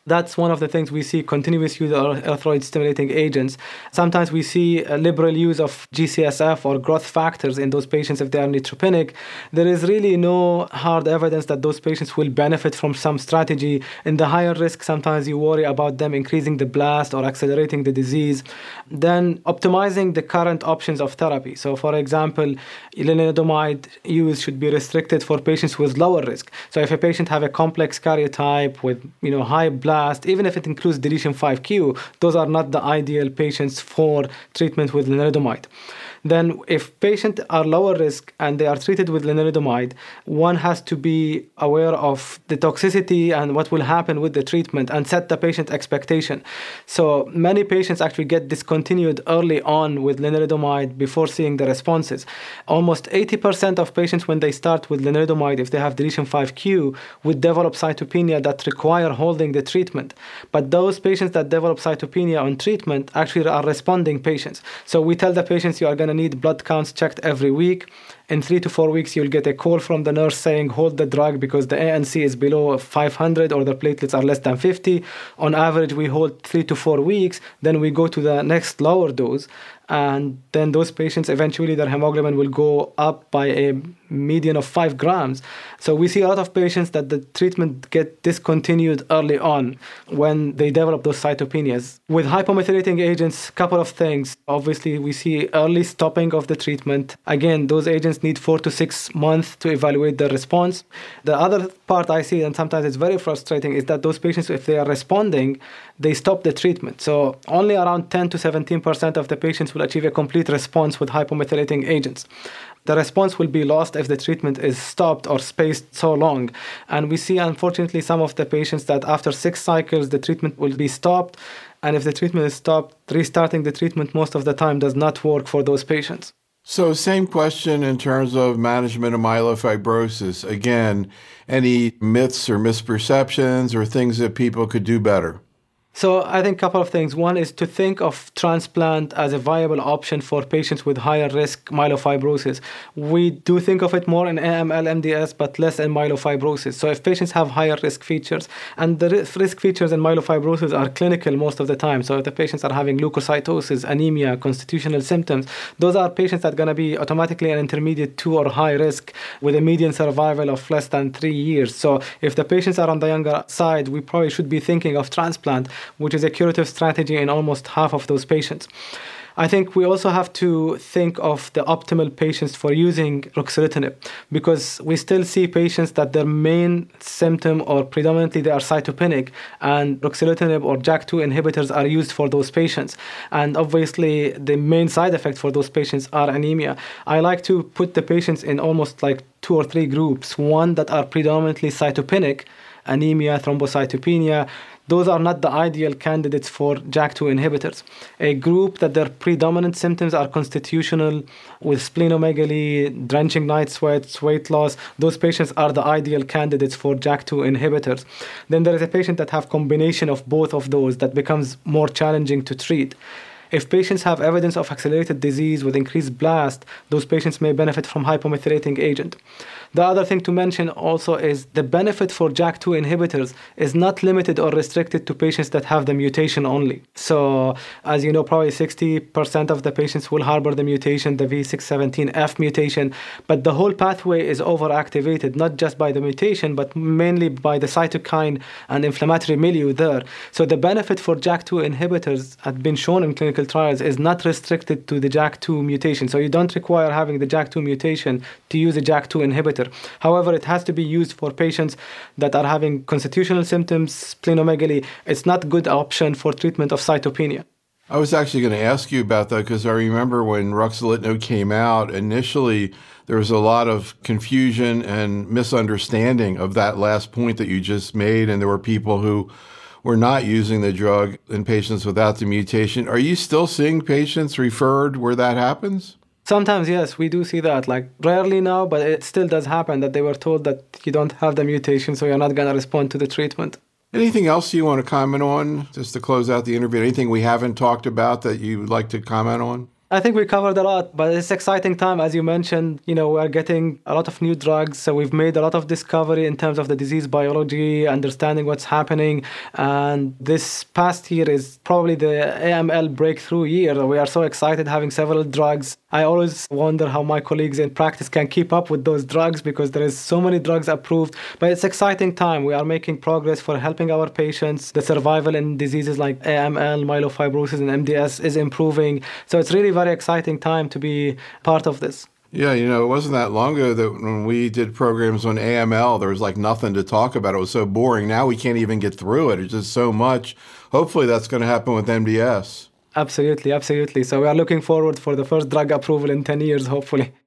That's one of the things we see, continuous use of erythroid-stimulating agents. Sometimes we see a liberal use of G C S F or growth factors in those patients if they are neutropenic. There is really no hard evidence that those patients will benefit from some strategy. In the higher risk, sometimes you worry about them increasing the blast or accelerating the disease. Then optimizing the current options of therapy. So for example, lenalidomide use should be restricted for patients with lower risk. So if a patient have a complex karyotype with you know high blast, even if it includes deletion five q, those are not the ideal patients for treatment with lenalidomide. Then if patients are lower risk and they are treated with lenalidomide, one has to be aware of the toxicity and what will happen with the treatment and set the patient expectation. So many patients actually get discontinued early on with lenalidomide before seeing the responses. Almost eighty percent of patients when they start with lenalidomide, if they have deletion five q, would develop cytopenia that require holding the treatment. But those patients that develop cytopenia on treatment actually are responding patients. So we tell the patients you are going to need blood counts checked every week. In three to four weeks, you'll get a call from the nurse saying, hold the drug because the A N C is below five hundred or the platelets are less than fifty. On average, we hold three to four weeks. Then we go to the next lower dose. And then those patients, eventually their hemoglobin will go up by a median of five grams. So we see a lot of patients that the treatment get discontinued early on when they develop those cytopenias. With hypomethylating agents, couple of things. Obviously, we see early stopping of the treatment. Again, those agents need four to six months to evaluate the response. The other part I see, and sometimes it's very frustrating, is that those patients, if they are responding, they stop the treatment. So only around ten to seventeen percent of the patients will achieve a complete response with hypomethylating agents. The response will be lost if the treatment is stopped or spaced so long. And we see, unfortunately, some of the patients that after six cycles, the treatment will be stopped. And if the treatment is stopped, restarting the treatment most of the time does not work for those patients. So same question in terms of management of myelofibrosis. Again, any myths or misperceptions or things that people could do better? So I think a couple of things. One is to think of transplant as a viable option for patients with higher risk myelofibrosis. We do think of it more in A M L M D S, but less in myelofibrosis. So if patients have higher risk features, and the risk features in myelofibrosis are clinical most of the time. So if the patients are having leukocytosis, anemia, constitutional symptoms, those are patients that are going to be automatically an intermediate two or high risk with a median survival of less than three years. So if the patients are on the younger side, we probably should be thinking of transplant, which is a curative strategy in almost half of those patients. I think we also have to think of the optimal patients for using ruxolitinib, because we still see patients that their main symptom or predominantly they are cytopenic, and ruxolitinib or JAK two inhibitors are used for those patients. And obviously the main side effect for those patients are anemia. I like to put the patients in almost like two or three groups. One that are predominantly cytopenic, anemia, thrombocytopenia. Those are not the ideal candidates for JAK two inhibitors. A group that their predominant symptoms are constitutional with splenomegaly, drenching night sweats, weight loss, those patients are the ideal candidates for JAK two inhibitors. Then there is a patient that have combination of both of those that becomes more challenging to treat. If patients have evidence of accelerated disease with increased blast, those patients may benefit from hypomethylating agent. The other thing to mention also is the benefit for JAK two inhibitors is not limited or restricted to patients that have the mutation only. So, as you know, probably sixty percent of the patients will harbor the mutation, the V six seventeen F mutation, but the whole pathway is overactivated, not just by the mutation, but mainly by the cytokine and inflammatory milieu there. So the benefit for JAK two inhibitors had been shown in clinical trials is not restricted to the JAK two mutation. So you don't require having the JAK two mutation to use a JAK two inhibitor. However, it has to be used for patients that are having constitutional symptoms, splenomegaly. It's not a good option for treatment of cytopenia. I was actually going to ask you about that because I remember when ruxolitinib came out, initially there was a lot of confusion and misunderstanding of that last point that you just made, and there were people who were not using the drug in patients without the mutation. Are you still seeing patients referred where that happens? Sometimes, yes, we do see that, like rarely now, but it still does happen that they were told that you don't have the mutation, so you're not going to respond to the treatment. Anything else you want to comment on, just to close out the interview? Anything we haven't talked about that you would like to comment on? I think we covered a lot, but it's exciting time. As you mentioned, you know, we're getting a lot of new drugs. So we've made a lot of discovery in terms of the disease biology, understanding what's happening. And this past year is probably the A M L breakthrough year. We are so excited having several drugs. I always wonder how my colleagues in practice can keep up with those drugs because there is so many drugs approved. But it's exciting time. We are making progress for helping our patients. The survival in diseases like A M L, myelofibrosis, and M D S is improving. So it's really very exciting time to be part of this. Yeah, you know, it wasn't that long ago that when we did programs on A M L, there was like nothing to talk about. It was so boring. Now we can't even get through it. It's just so much. Hopefully that's going to happen with M D S. Absolutely, absolutely. So we are looking forward for the first drug approval in ten years, hopefully.